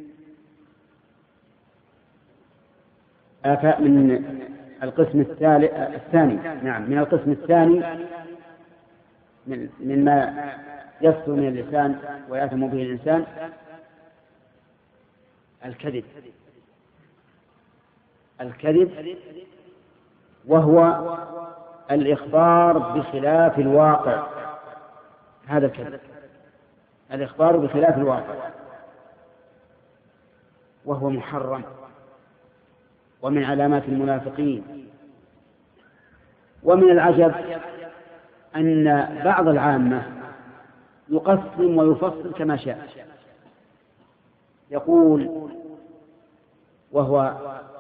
آفات من القسم الثالث الثاني نعم من القسم الثاني من مما يصدر من اللسان ويأثم به الإنسان؟ الكذب. الكذب وهو الإخبار بخلاف الواقع، هذا الكذب، الإخبار بخلاف الواقع، وهو محرم ومن علامات المنافقين. ومن العجب أن بعض العامة يقسم ويفصل كما شاء، يقول وهو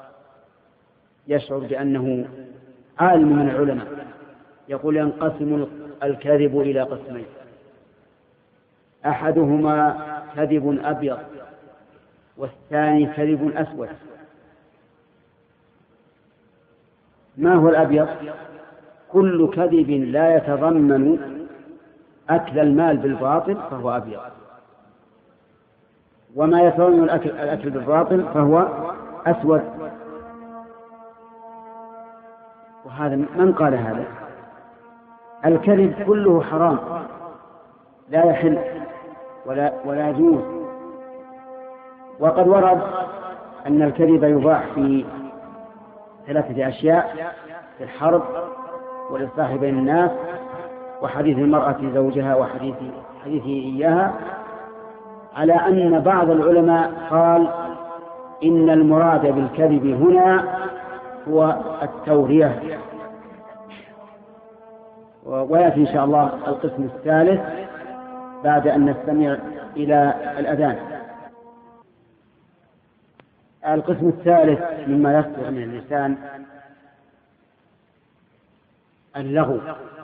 يشعر بأنه عالم من العلماء، يقول ينقسم الكذب إلى قسمين: أحدهما كذب أبيض والثاني كذب أسود. ما هو الأبيض؟ كل كذب لا يتضمن أكل المال بالباطل فهو أبيض، وما يتضمن الأكل, الأكل بالباطل فهو أسود. وهذا من قال هذا؟ الكذب كله حرام لا يحل ولا, ولا يجوز. وقد ورد أن الكذب يباح في ثلاثة أشياء: في الحرب والإصلاح بين الناس وحديث المرأة زوجها وحديث حديثه إياها، على أن بعض العلماء قال إن المراد بالكذب هنا هو التورية. ويأتي إن شاء الله القسم الثالث بعد أن نستمع إلى الأذان. القسم الثالث مما يصدر من اللسان اللغو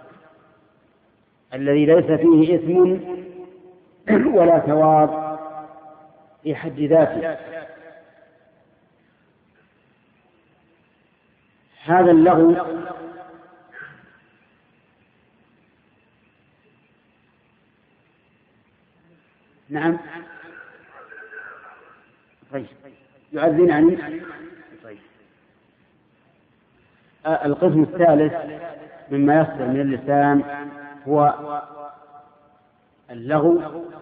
الذي ليس فيه إثم ولا ثواب في حد ذاته. هذا اللغو نعم طيب يؤذن عني طيب. القسم الثالث مما يصدر من اللسان هو اللغو،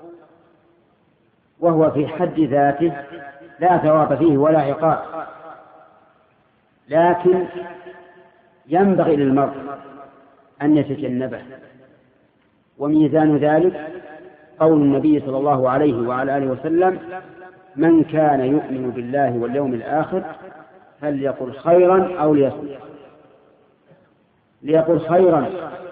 وهو في حد ذاته لا ثواب فيه ولا عقاب، لكن ينبغي للمرء أن يتجنبه. وميزان ذلك قول النبي صلى الله عليه وعلى آله وسلم: من كان يؤمن بالله واليوم الآخر فليقل خيرا أو ليصمت. ليقل خيرا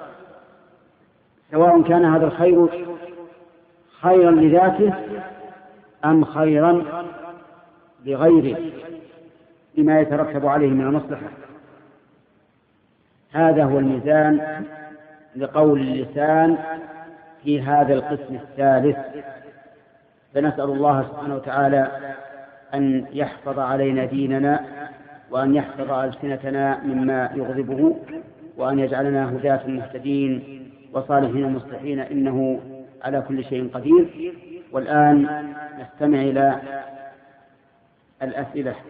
سواء كان هذا الخير خيرا لذاته أم خيرا لغيره بما يترتب عليه من المصلحة. هذا هو الميزان لقول اللسان في هذا القسم الثالث. فنسأل الله سبحانه وتعالى أن يحفظ علينا ديننا وأن يحفظ ألسنتنا مما يغضبه، وأن يجعلنا هداة مهتدين وصالحين مصلحين، إنه على كل شيء قدير. والآن نستمع إلى الأسئلة.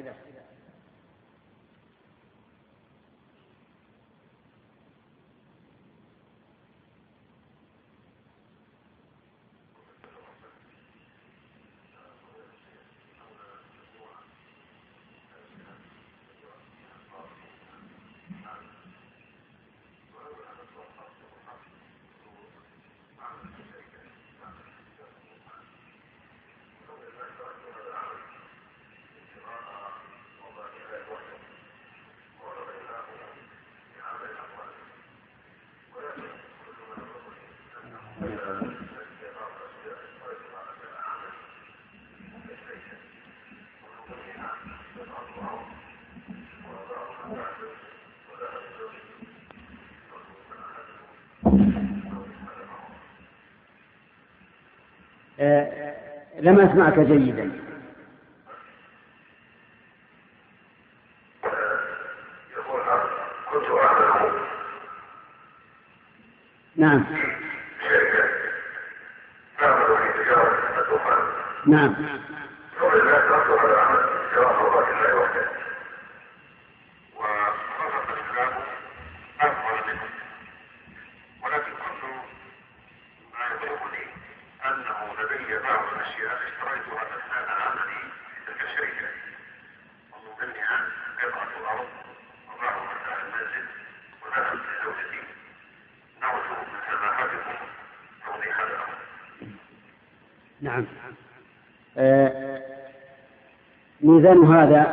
آه لم أسمعك جيدا. نعم نعم ولكن كل ما يبلغني نعم. آه ميزان هذا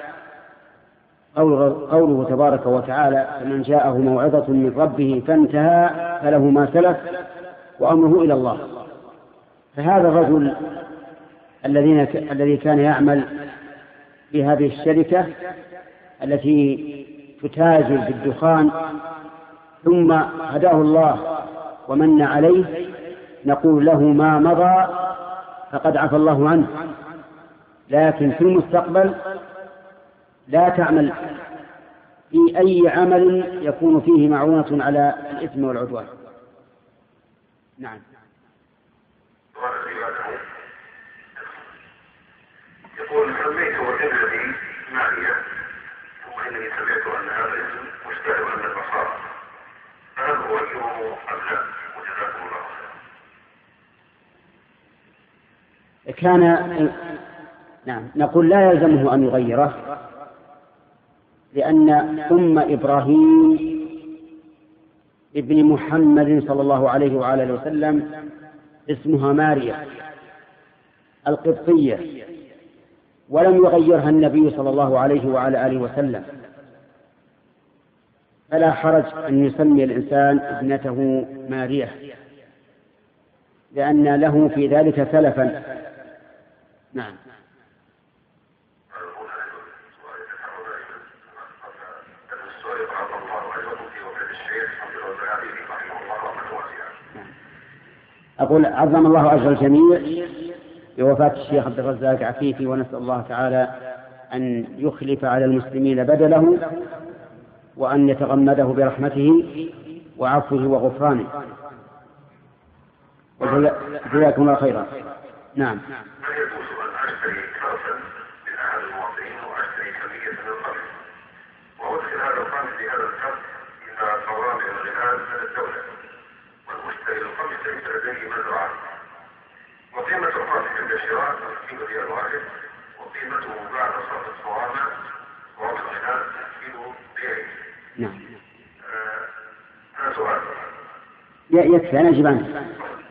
قوله تبارك وتعالى: فمن جاءه موعظة من ربه فانتهى فله ما سلف وأمره إلى الله. فهذا الرجل الذين الذي كان يعمل في هذه الشركة التي تتاجر بالدخان ثم هداه الله ومن عليه، نقول له ما مضى فقد عفى الله عنه، لكن في المستقبل لا تعمل في أي عمل يكون فيه معونة على الإثم والعدوان. نعم. يقول: سميت ابنتي ماريا، وإنني سمعت أن هذا الاسم مشتهر عند النصارى، فهل أغيره أم لا؟ وجزاكم الله خيرا. كان نعم نقول لا يلزمه أن يغيره، لأن أم إبراهيم ابن محمد صلى الله عليه وآله وسلم اسمها ماريا القبطية، ولم يغيرها النبي صلى الله عليه وعلى آله وسلم، فلا حرج أن يسمي الإنسان ابنته ماريا، لأن له في ذلك سلفا. نعم. أقول: عظم الله أجر الجميع بوفاة الشيخ عبد الرزاق عفيفي، ونسأل الله تعالى أن يخلف على المسلمين بدله، وأن يتغمده برحمته وعفوه وغفرانه. جزاكم الله خيرا. نعم. هل يجوز أن أشتري كرسا من أحد المواطنين وأشتري كمية من القمح وأدخل هذا القمح في هذا الكرس إلى صوامع الغذاء من الدولة، والمشتري للقمح ليس لديه مزرعة، وقيمة القمح عند الشراء كيلو ريال واحد، وقيمته بعد صرف الصوامع صوامع الغذاء كيلو ريال. نعم. هذا سؤال. يكفي أنا أجيب عنه.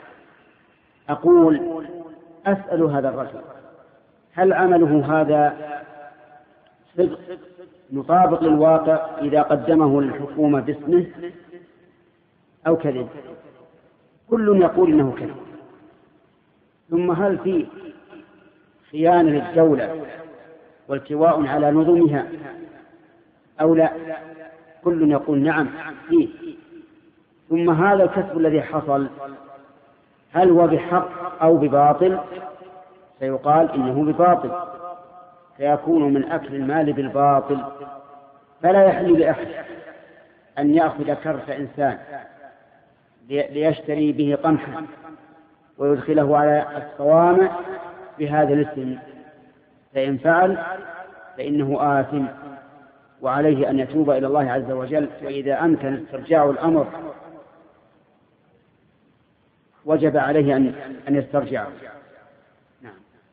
أقول: أسأل هذا الرجل هل عمله هذا صدق مطابق للواقع إذا قدمه الحكومة باسمه أو كذب؟ كل يقول إنه كذب. ثم هل في خيانة للدولة والتواء على نظمها أو لا؟ كل يقول نعم فيه. ثم هذا الكسب الذي حصل هل هو بحق أو بباطل؟ سيقال إنه بباطل، فيكون من أكل المال بالباطل. فلا يحل لأحد أن يأخذ كرس إنسان ليشتري به قمحا ويدخله على الصوامع بهذا الاسم، فإن فعل فإنه آثم، وعليه أن يتوب إلى الله عز وجل، وإذا أمكن استرجاع الأمر وجب عليه أن أن يسترجعه. نعم.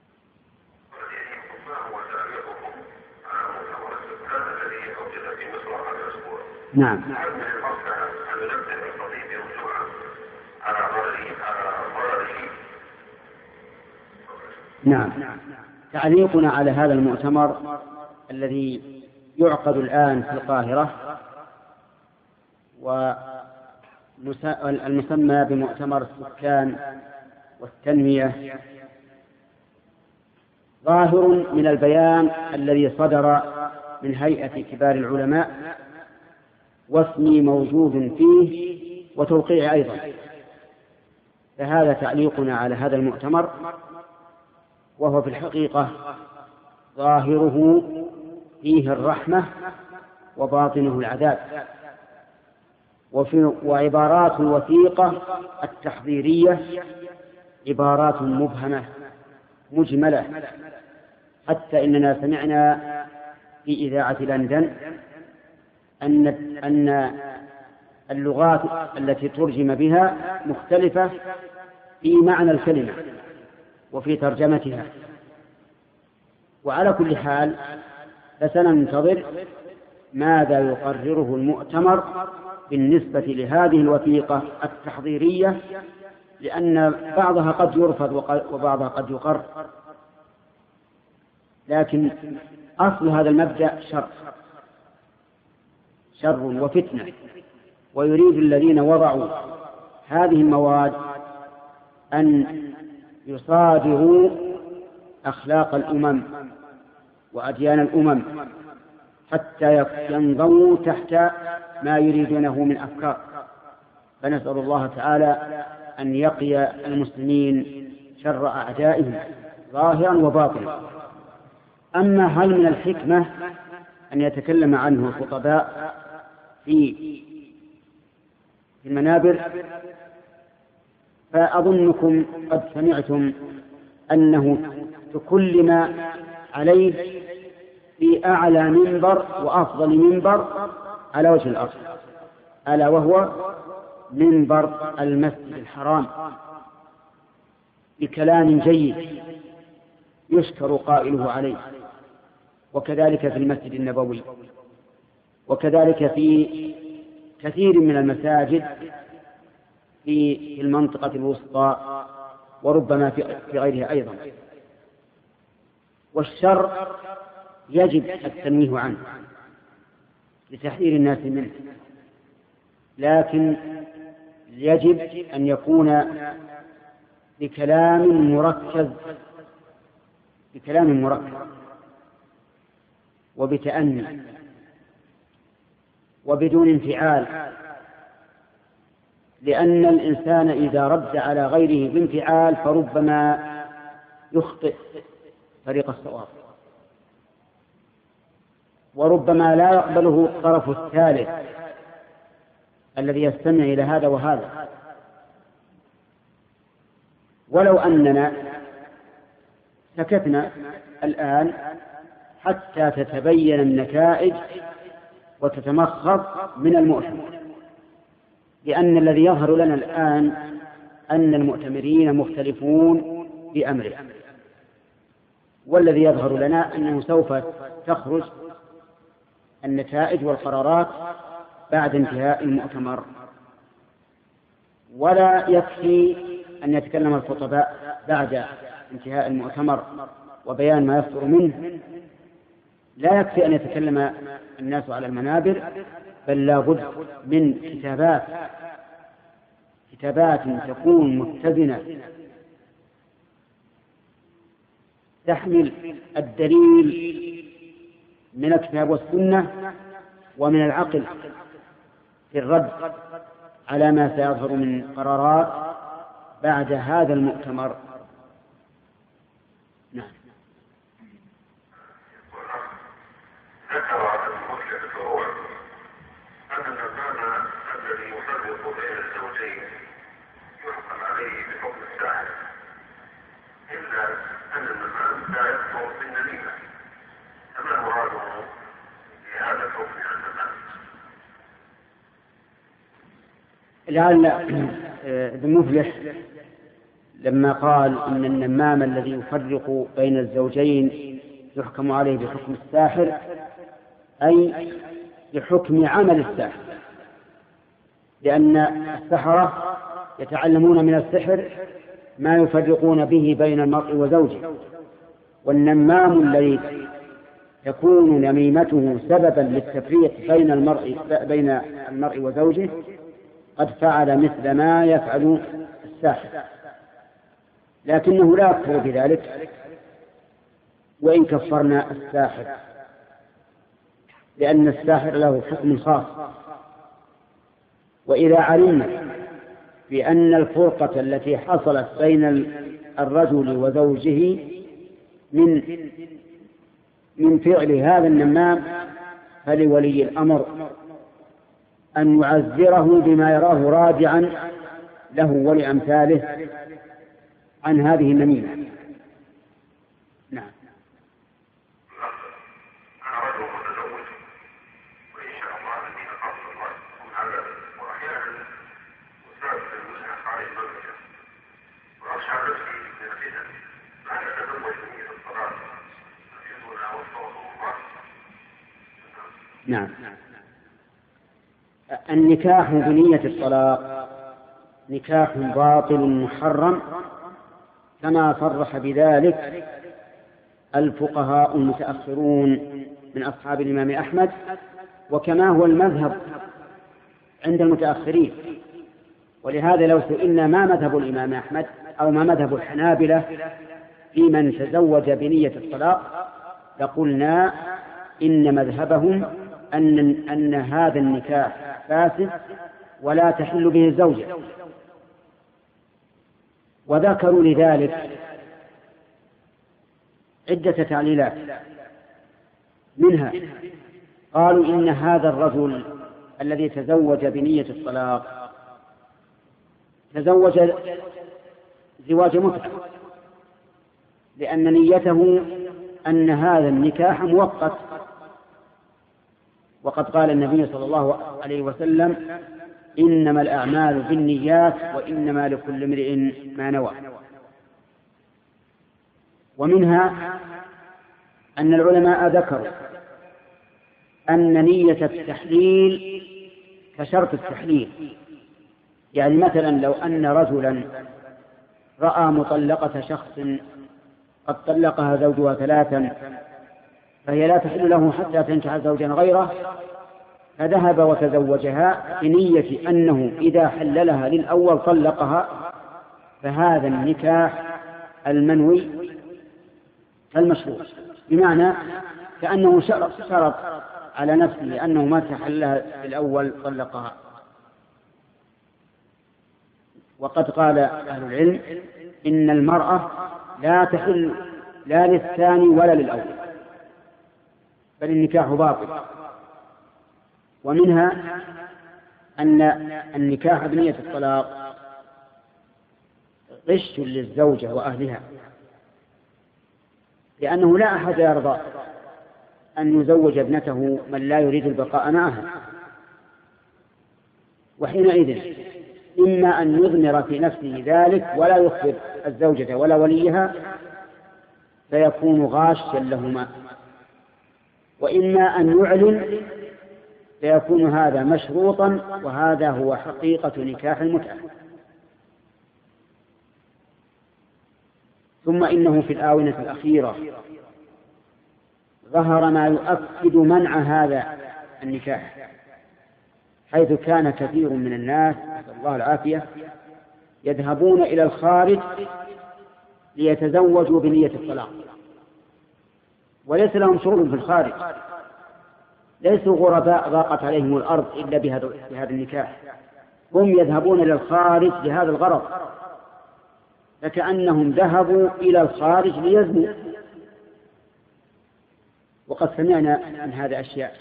نعم. نعم. تعليقنا على هذا المؤتمر الذي يعقد الآن في القاهرة والمسمى بمؤتمر السكان والتنمية، ظاهر من البيان الذي صدر من هيئة كبار العلماء، واسمي موجود فيه وتوقيع أيضا. فهذا تعليقنا على هذا المؤتمر، وهو في الحقيقة ظاهره فيه الرحمة وباطنه العذاب، وفي وعبارات الوثيقة التحذيرية عبارات مبهمة مجملة، حتى إننا سمعنا في إذاعة لندن أن أن اللغات التي ترجم بها مختلفة في معنى الكلمة وفي ترجمتها. وعلى كل حال فسننتظر ماذا يقرره المؤتمر بالنسبة لهذه الوثيقة التحضيرية لأن بعضها قد يرفض وبعضها قد يقر، لكن أصل هذا المبدأ شر شر وفتنة، ويريد الذين وضعوا هذه المواد أن يصادروا أخلاق الأمم وأديان الأمم حتى ينضووا تحت ما يريدونه من أفكار. فنسأل الله تعالى أن يقي المسلمين شر أعدائهم ظاهرا وباطنا. أما هل من الحكمة أن يتكلم عنه الخطباء في المنابر؟ فأظنكم قد سمعتم أنه تكلم عليه في أعلى منبر وأفضل منبر على وجه الأرض، ألا وهو منبر المسجد الحرام، بكلام جيد يشكر قائله عليه، وكذلك في المسجد النبوي، وكذلك في كثير من المساجد في المنطقة الوسطى، وربما في غيرها أيضا. والشر يجب التنويه عنه لتحذير الناس منه، لكن يجب أن يكون بكلام مركز بكلام مركز وبتأني وبدون انفعال، لأن الإنسان إذا رد على غيره بانفعال فربما يخطئ طريق الصواب، وربما لا يقبله الطرف الثالث الذي يستمع إلى هذا وهذا. ولو أننا سكتنا الآن حتى تتبين النتائج وتتمخض من المؤتمر، لأن الذي يظهر لنا الآن أن المؤتمرين مختلفون بأمره، والذي يظهر لنا أنه سوف تخرج النتائج والقرارات بعد انتهاء المؤتمر. ولا يكفي أن يتكلم الخطباء بعد انتهاء المؤتمر وبيان ما يصدر منه، لا يكفي أن يتكلم الناس على المنابر، بل لا بد من كتابات كتابات تكون متزنة تحمل الدليل من الكتاب والسنة ومن العقل في الرد على ما سيظهر من قرارات بعد هذا المؤتمر. نعم. ذكر المسلم الأول أن النمام الذي يفرق بين الزوجين يحكم عليه بحكم الساحر، إلا أن النمام لا يكفر بالنميمة، فما مراده بهذا الحكم عن النمام؟ لعل ابن مفلح لما قال إن النمام الذي يفرق بين الزوجين يحكم عليه بحكم الساحر، أي بحكم عمل الساحر، لأن السحرة يتعلمون من السحر ما يفرقون به بين المرء وزوجه، والنمام الذي تكون نميمته سببا للتفريق بين المرء بين المرء وزوجه قد فعل مثل ما يفعل الساحر، لكنه لا يكفر بذلك وإن كفرنا الساحر، لأن الساحر له حكم خاص. وإذا علمنا بأن الفرقة التي حصلت بين الرجل وزوجه من من فعل هذا النمام، فلولي الأمر أن يعذره بما يراه راجعا له ولأمثاله عن هذه النميمة. نعم. أنا رجل متزوج وإن شاء الله أني أقصد الله على وأحيانا أسافر المسحف على المملكة وأخشى نفسي من الفتن فأنا أتزوج بنية الصلاة يجوزنا وصوم الله. نعم. النكاح بنية الطلاق نكاح باطل محرم، كما صرح بذلك الفقهاء المتأخرون من أصحاب الإمام أحمد، وكما هو المذهب عند المتأخرين. ولهذا لو سئلنا ما مذهب الإمام أحمد أو ما مذهب الحنابلة في من تزوج بنية الطلاق، لقلنا إن مذهبهم أن, أن هذا النكاح فاسد ولا تحل به الزوجة. وذكروا لذلك عدة تعليلات، منها قالوا إن هذا الرجل الذي تزوج بنية الطلاق تزوج زواج متعة، لأن نيته أن هذا النكاح مؤقت، وقد قال النبي صلى الله عليه وسلم: إنما الأعمال بالنيات وإنما لكل امرئ ما نوى. ومنها أن العلماء ذكروا أن نية التحليل كشرط التحليل، يعني مثلا لو أن رجلا رأى مطلقة شخص قد طلقها زوجها ثلاثا فهي لا تحل له حتى تنكح زوجا غيره، فذهب وتزوجها بنية أنه إذا حللها للأول طلقها، فهذا النكاح المنوي المشروع، بمعنى كأنه شرط على نفسه أنه ما تحلها للأول طلقها. وقد قال أهل العلم إن المرأة لا تحل لا للثاني ولا للأول، بل النكاح باطل. ومنها أن النكاح بنية الطلاق غش للزوجة وأهلها، لأنه لا أحد يرضى أن يزوج ابنته من لا يريد البقاء معها، وحينئذ إما أن يضمر في نفسه ذلك ولا يخبر الزوجة ولا وليها فيكون غاشا لهما، وإما أن يعلن فيكون هذا مشروطا، وهذا هو حقيقة نكاح المتعة. ثم إنه في الآونة الأخيرة ظهر ما يؤكد منع هذا النكاح، حيث كان كثير من الناس نسأل الله العافية يذهبون إلى الخارج ليتزوجوا بنية الطلاق، وليس لهم شغل في الخارج، ليسوا غرباء ضاقت عليهم الأرض إلا بهذا النكاح، هم يذهبون إلى الخارج لهذا الغرض، فكأنهم ذهبوا إلى الخارج ليزنوا. وقد سمعنا عن هذا أشياء،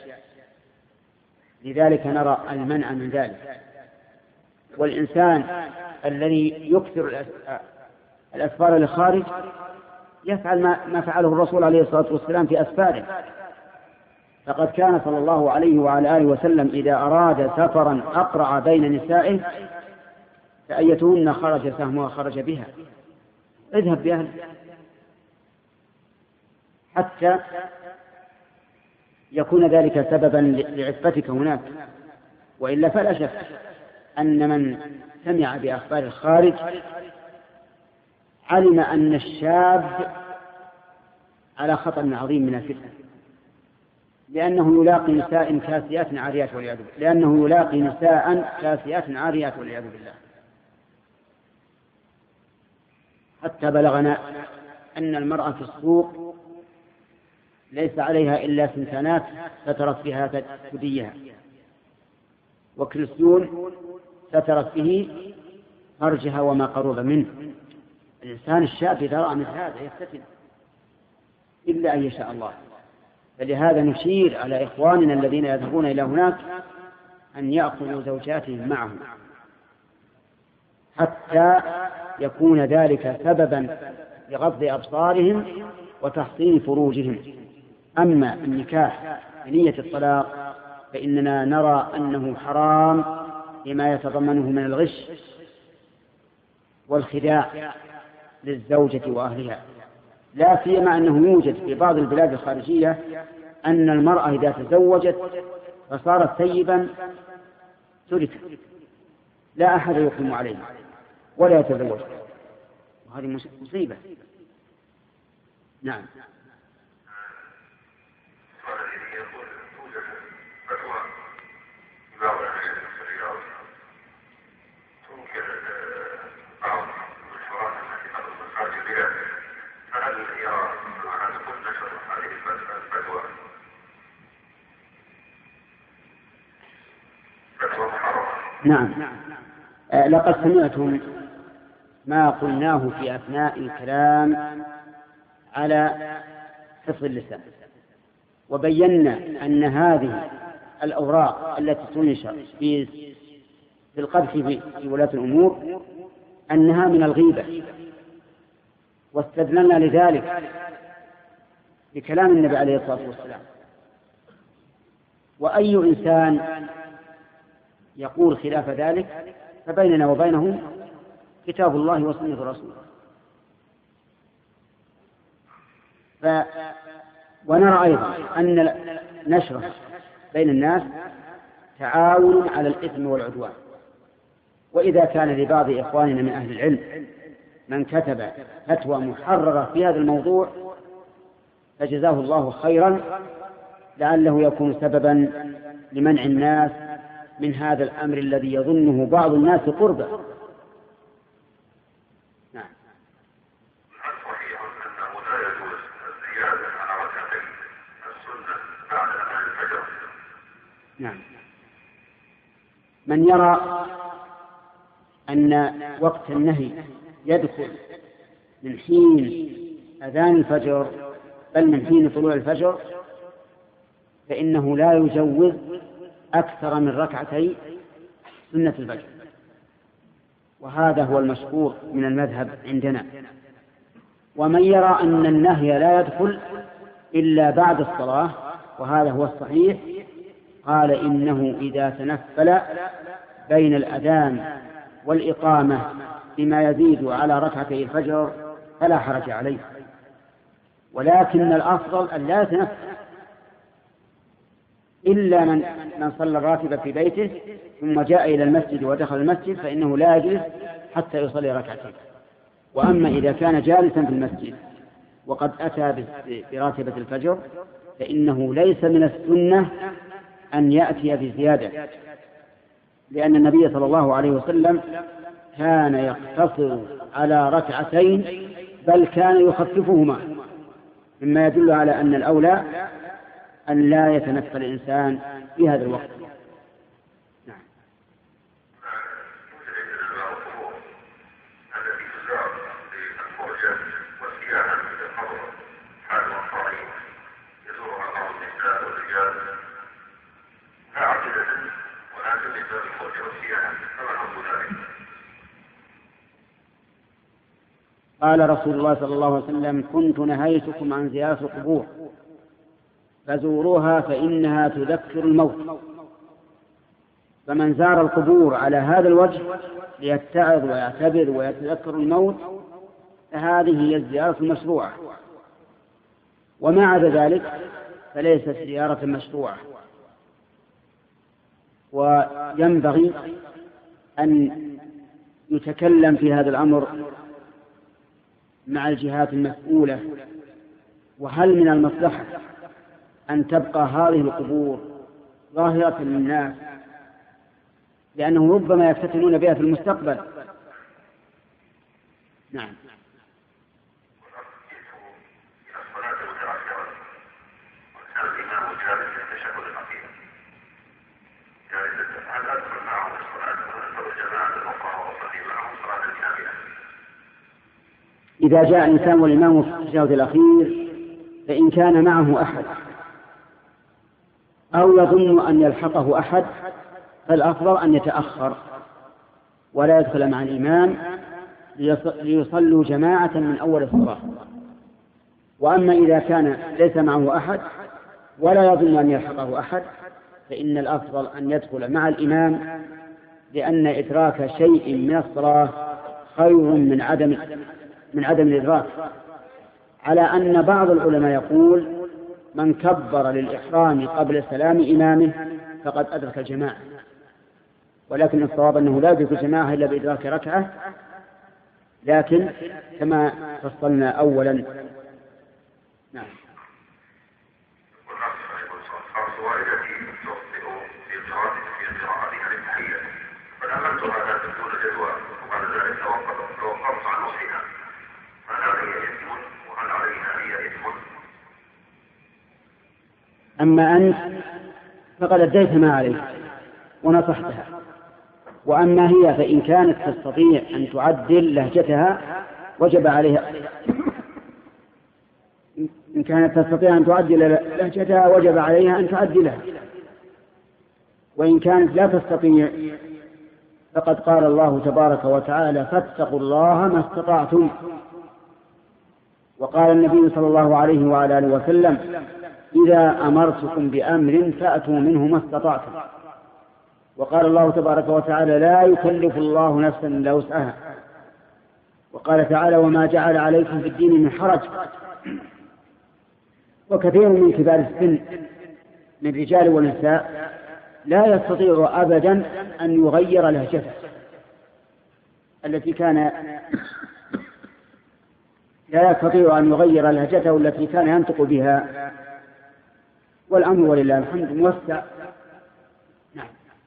لذلك نرى المنع من ذلك. والإنسان الذي يكثر الأسفار للخارج يفعل ما فعله الرسول عليه الصلاة والسلام في أسفاره، فقد كان صلى الله عليه وعلى آله وسلم إذا أراد سفرا أقرع بين نسائه فأيتهن خرج سهمها خرج بها، اذهب بأهل حتى يكون ذلك سببا لعفتك هناك. وإلا فلا شك أن من سمع بأخبار الخارج علم أن الشاب على خطر عظيم من الفتنة، لأنه يلاقي نساء كاسيات عاريات والعياذ بالله لأنه يلاقي نساء كاسيات عاريات والعياذ بالله حتى بلغنا أن المرأة في السوق ليس عليها إلا سنتانات سترت بها ثديها، وكلسون سترت به فرجها وما قرب منه. الإنسان الشاب إذا رأى مثل هذا يفتتن إلا أن يشاء الله. فلهذا نشير على إخواننا الذين يذهبون إلى هناك أن يأخذوا زوجاتهم معهم حتى يكون ذلك سببا لغض أبصارهم وتحصين فروجهم. أما النكاح بنية الطلاق فإننا نرى أنه حرام لما يتضمنه من الغش والخداع للزوجة وأهلها، لا سيما أنه يوجد في بعض البلاد الخارجية أن المرأة إذا تزوجت فصارت ثيبا تركت لا أحد يقيم عليه ولا يتزوج، وهذه مصيبة. نعم. نعم. آه لقد سمعتم ما قلناه في أثناء الكلام على حفظ اللسان، وبينا أن هذه الأوراق التي تنشر في في القذف في ولاة الأمور أنها من الغيبة، واستدللنا لذلك بكلام النبي عليه الصلاة والسلام. وأي إنسان يقول خلاف ذلك فبيننا وبينه كتاب الله وسنة رسوله. ف... ونرى أيضا أن نشره بين الناس تعاون على الإثم والعدوان. وإذا كان لبعض إخواننا من أهل العلم من كتب فتوى محررة في هذا الموضوع فجزاه الله خيرا، لعله يكون سببا لمنع الناس من هذا الأمر الذي يظنه بعض الناس قربة. نعم. هل صحيح أنه لا يجوز الزيادة على ركعتين السنة بعد أذان الفجر؟ نعم. من يرى أن وقت النهي يدخل من حين أذان الفجر بل من حين طلوع الفجر فإنه لا يجوز أكثر من ركعتي سنة الفجر، وهذا هو المشهور من المذهب عندنا. ومن يرى أن النهي لا يدخل إلا بعد الصلاة وهذا هو الصحيح قال إنه إذا تنفل بين الأذان والإقامة بما يزيد على ركعتي الفجر فلا حرج عليه، ولكن الأفضل أن لا يتنفل إلا من من صلى الراتبة في بيته ثم جاء إلى المسجد ودخل المسجد فإنه لا يجلس حتى يصلي ركعتين. وأما إذا كان جالسا في المسجد وقد أتى براتبة الفجر فإنه ليس من السنة أن يأتي بزيادة، لأن النبي صلى الله عليه وسلم كان يقتصر على ركعتين بل كان يخففهما، مما يدل على أن الأولى أن لا يتنفل الإنسان في هذا الوقت. نعم. قال رسول الله صلى الله عليه وسلم كنت نهيتكم عن زيارة القبور فزوروها فإنها تذكر الموت، فمن زار القبور على هذا الوجه ليتعظ ويعتبر ويتذكر الموت فهذه هي الزيارة المشروعة، وما عدا ذلك فليست زيارة مشروعة. وينبغي أن يتكلم في هذا الأمر مع الجهات المسؤولة، وهل من المصلحة أن تبقى هذه القبور ظاهرة للناس لأنه ربما يفتتنون بها في المستقبل. نعم. إذا جاء الإنسان والإمام في التشهد الأخير فإن كان معه أحد أو يظن أن يلحقه أحد فالأفضل أن يتأخر ولا يدخل مع الإمام ليصلوا جماعة من أول الصلاة. وأما إذا كان ليس معه أحد ولا يظن أن يلحقه أحد فإن الأفضل أن يدخل مع الإمام، لأن إدراك شيء من الصلاة خير من عدم من عدم الإدراك، على أن بعض العلماء يقول من كبر للإحرام قبل سلام إمامه فقد أدرك الجماعة، ولكن الصواب أنه لا يدرك الجماعة إلا بإدراك ركعة، لكن كما فصلنا أولا. نعم. أما أنت فقد أديت ما عليك ونصحتها، وأما هي فإن كانت تستطيع أن تعدل لهجتها وجب عليها إن كانت تستطيع أن تعدل لهجتها وجب عليها أن تعدلها، وإن كانت لا تستطيع فقد قال الله تبارك وتعالى: فاتقوا الله ما استطعتم. وقال النبي صلى الله عليه وعلى آله وسلم: إذا أمرتكم بأمر فأتوا منه ما استطعتم. وقال الله تبارك وتعالى: لا يكلف الله نفسا إلا وسعها. وقال تعالى: وما جعل عليكم في الدين من حرج. وكثير من كبار السن من الرجال والنساء لا يستطيع أبدا أن يغير لهجته التي كان لا يستطيع أن يغير لهجته التي كان ينطق بها، والأمر ولله الحمد موسع. نعم.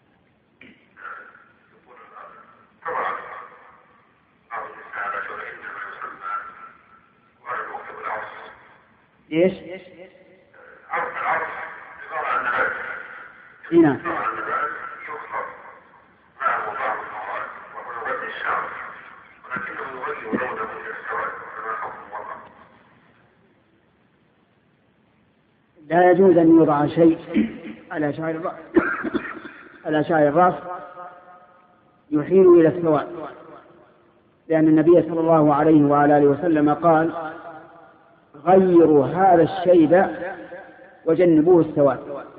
ايش؟ عرف العرف عبارة عن نبات. نعم. عبارة عن نبات يخلط معه بعض المواد وهو نبات الشعر، ولكنه يغير لونه إلى السواد كما حكم الوضع. لا يجوز أن يوضع شيء على شعر الرأس على شعر الرأس يحيل إلى السواد، لأن النبي صلى الله عليه وعلى آله وسلم قال: غيروا هذا الشيب وجنبوه السواد.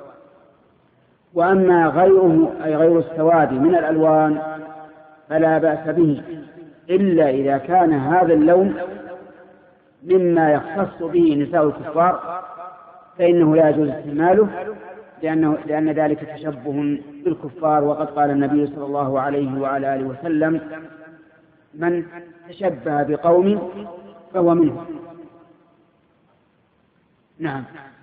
وأما غيره أي غير السواد من الألوان فلا بأس به، إلا إذا كان هذا اللون مما يختص به نساء الكفار فإنه لا يجوز استعماله، لأنه لأن ذلك تشبه بالكفار. وقد قال النبي صلى الله عليه وعلى آله وسلم: من تشبه بقوم فهو منهم. نعم.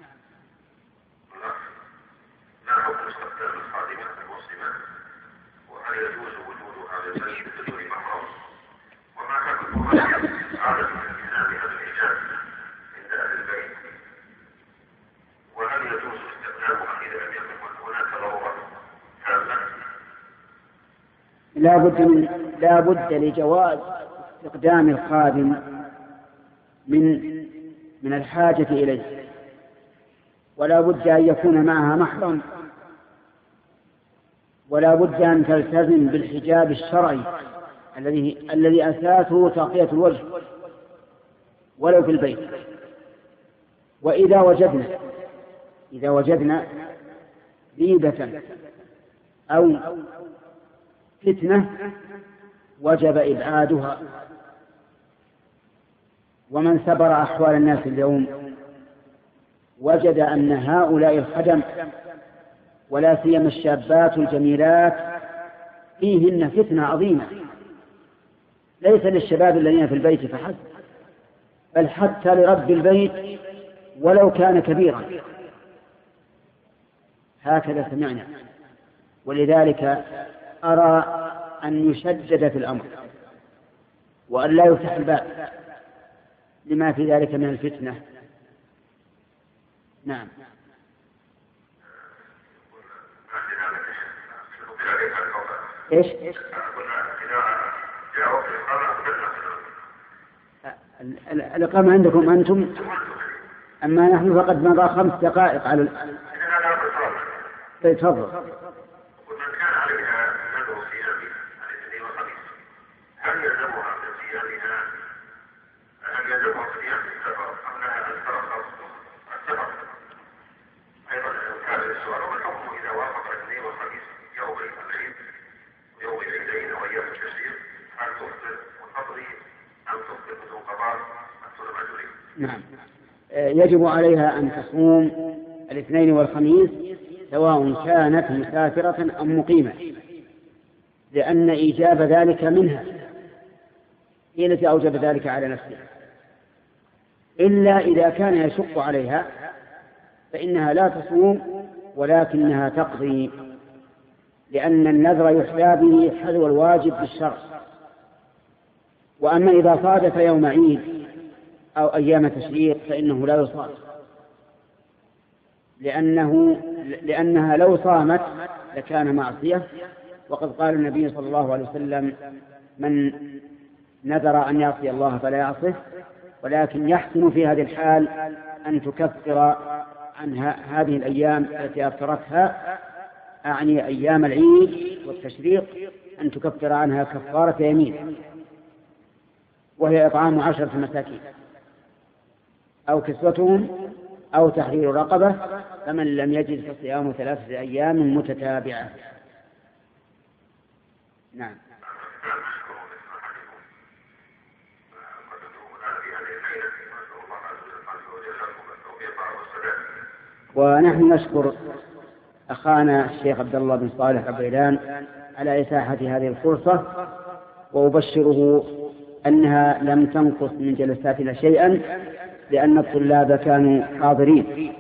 ما حكم استخدام الخادمات المسلمات؟ وهل يجوز وجود هذا الشيء بدون محرم؟ وما حكم عادة التزامها بالحجاب عند أهل البيت؟ وهل يجوز استخدامها إذا لم يكن هناك ضرورة تامة؟ لا بد من لا بد لجواز استخدام الخادم من من الحاجة إليه، ولا بد أن يكون معها محرم، ولا بد أن تلتزم بالحجاب الشرعي الذي الذي أساسه تغطية الوجه ولو في البيت. وإذا وجدنا إذا وجدنا ريبة أو فتنة وجب إبعادها. ومن سبر أحوال الناس اليوم وجد أن هؤلاء الخدم ولا سيما الشابات الجميلات فيهن فتنة عظيمة، ليس للشباب الذين في البيت فحسب، بل حتى لرب البيت ولو كان كبيرا. هكذا سمعنا، ولذلك أرى أن يشدد في الأمر وأن لا يفتح الباب لما في ذلك من الفتنة. نعم. إيش؟ الإقامة عندكم أنتم، أما نحن فقد مضى خمس دقائق على ال... تفضل. نعم. يجب عليها أن تصوم الاثنين والخميس سواء كانت مسافرة أم مقيمة، لأن إيجاب ذلك منها هي التي أوجب ذلك على نفسها، إلا إذا كان يشق عليها فإنها لا تصوم ولكنها تقضي، لأن النذر يحذى به حذو الواجب بالشرع. وأما إذا صادف يوم عيد أو أيام تشريق فإنه لا يصام، لأنه لأنها لو صامت لكان معصية، وقد قال النبي صلى الله عليه وسلم: من نذر أن يعصي الله فلا يعصه، ولكن يحسن في هذه الحال أن تكفر عن هذه الأيام التي أفطرتها، أعني أيام العيد والتشريق، أن تكفر عنها كفارة يمين، وهي إطعام عشرة مساكين أو كسوتهم أو تحرير رقبة، فمن لم يجد فصيام ثلاثة أيام متتابعة. نعم. ونحن نشكر أخانا الشيخ عبد الله بن صالح العبيدان على إتاحة هذه الفرصة، وأبشره أنها لم تنقص من جلساتنا شيئا، لأن الطلاب كانوا حاضرين.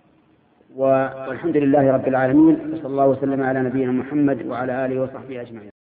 والحمد لله رب العالمين، وصلى الله وسلم على نبينا محمد وعلى آله وصحبه أجمعين.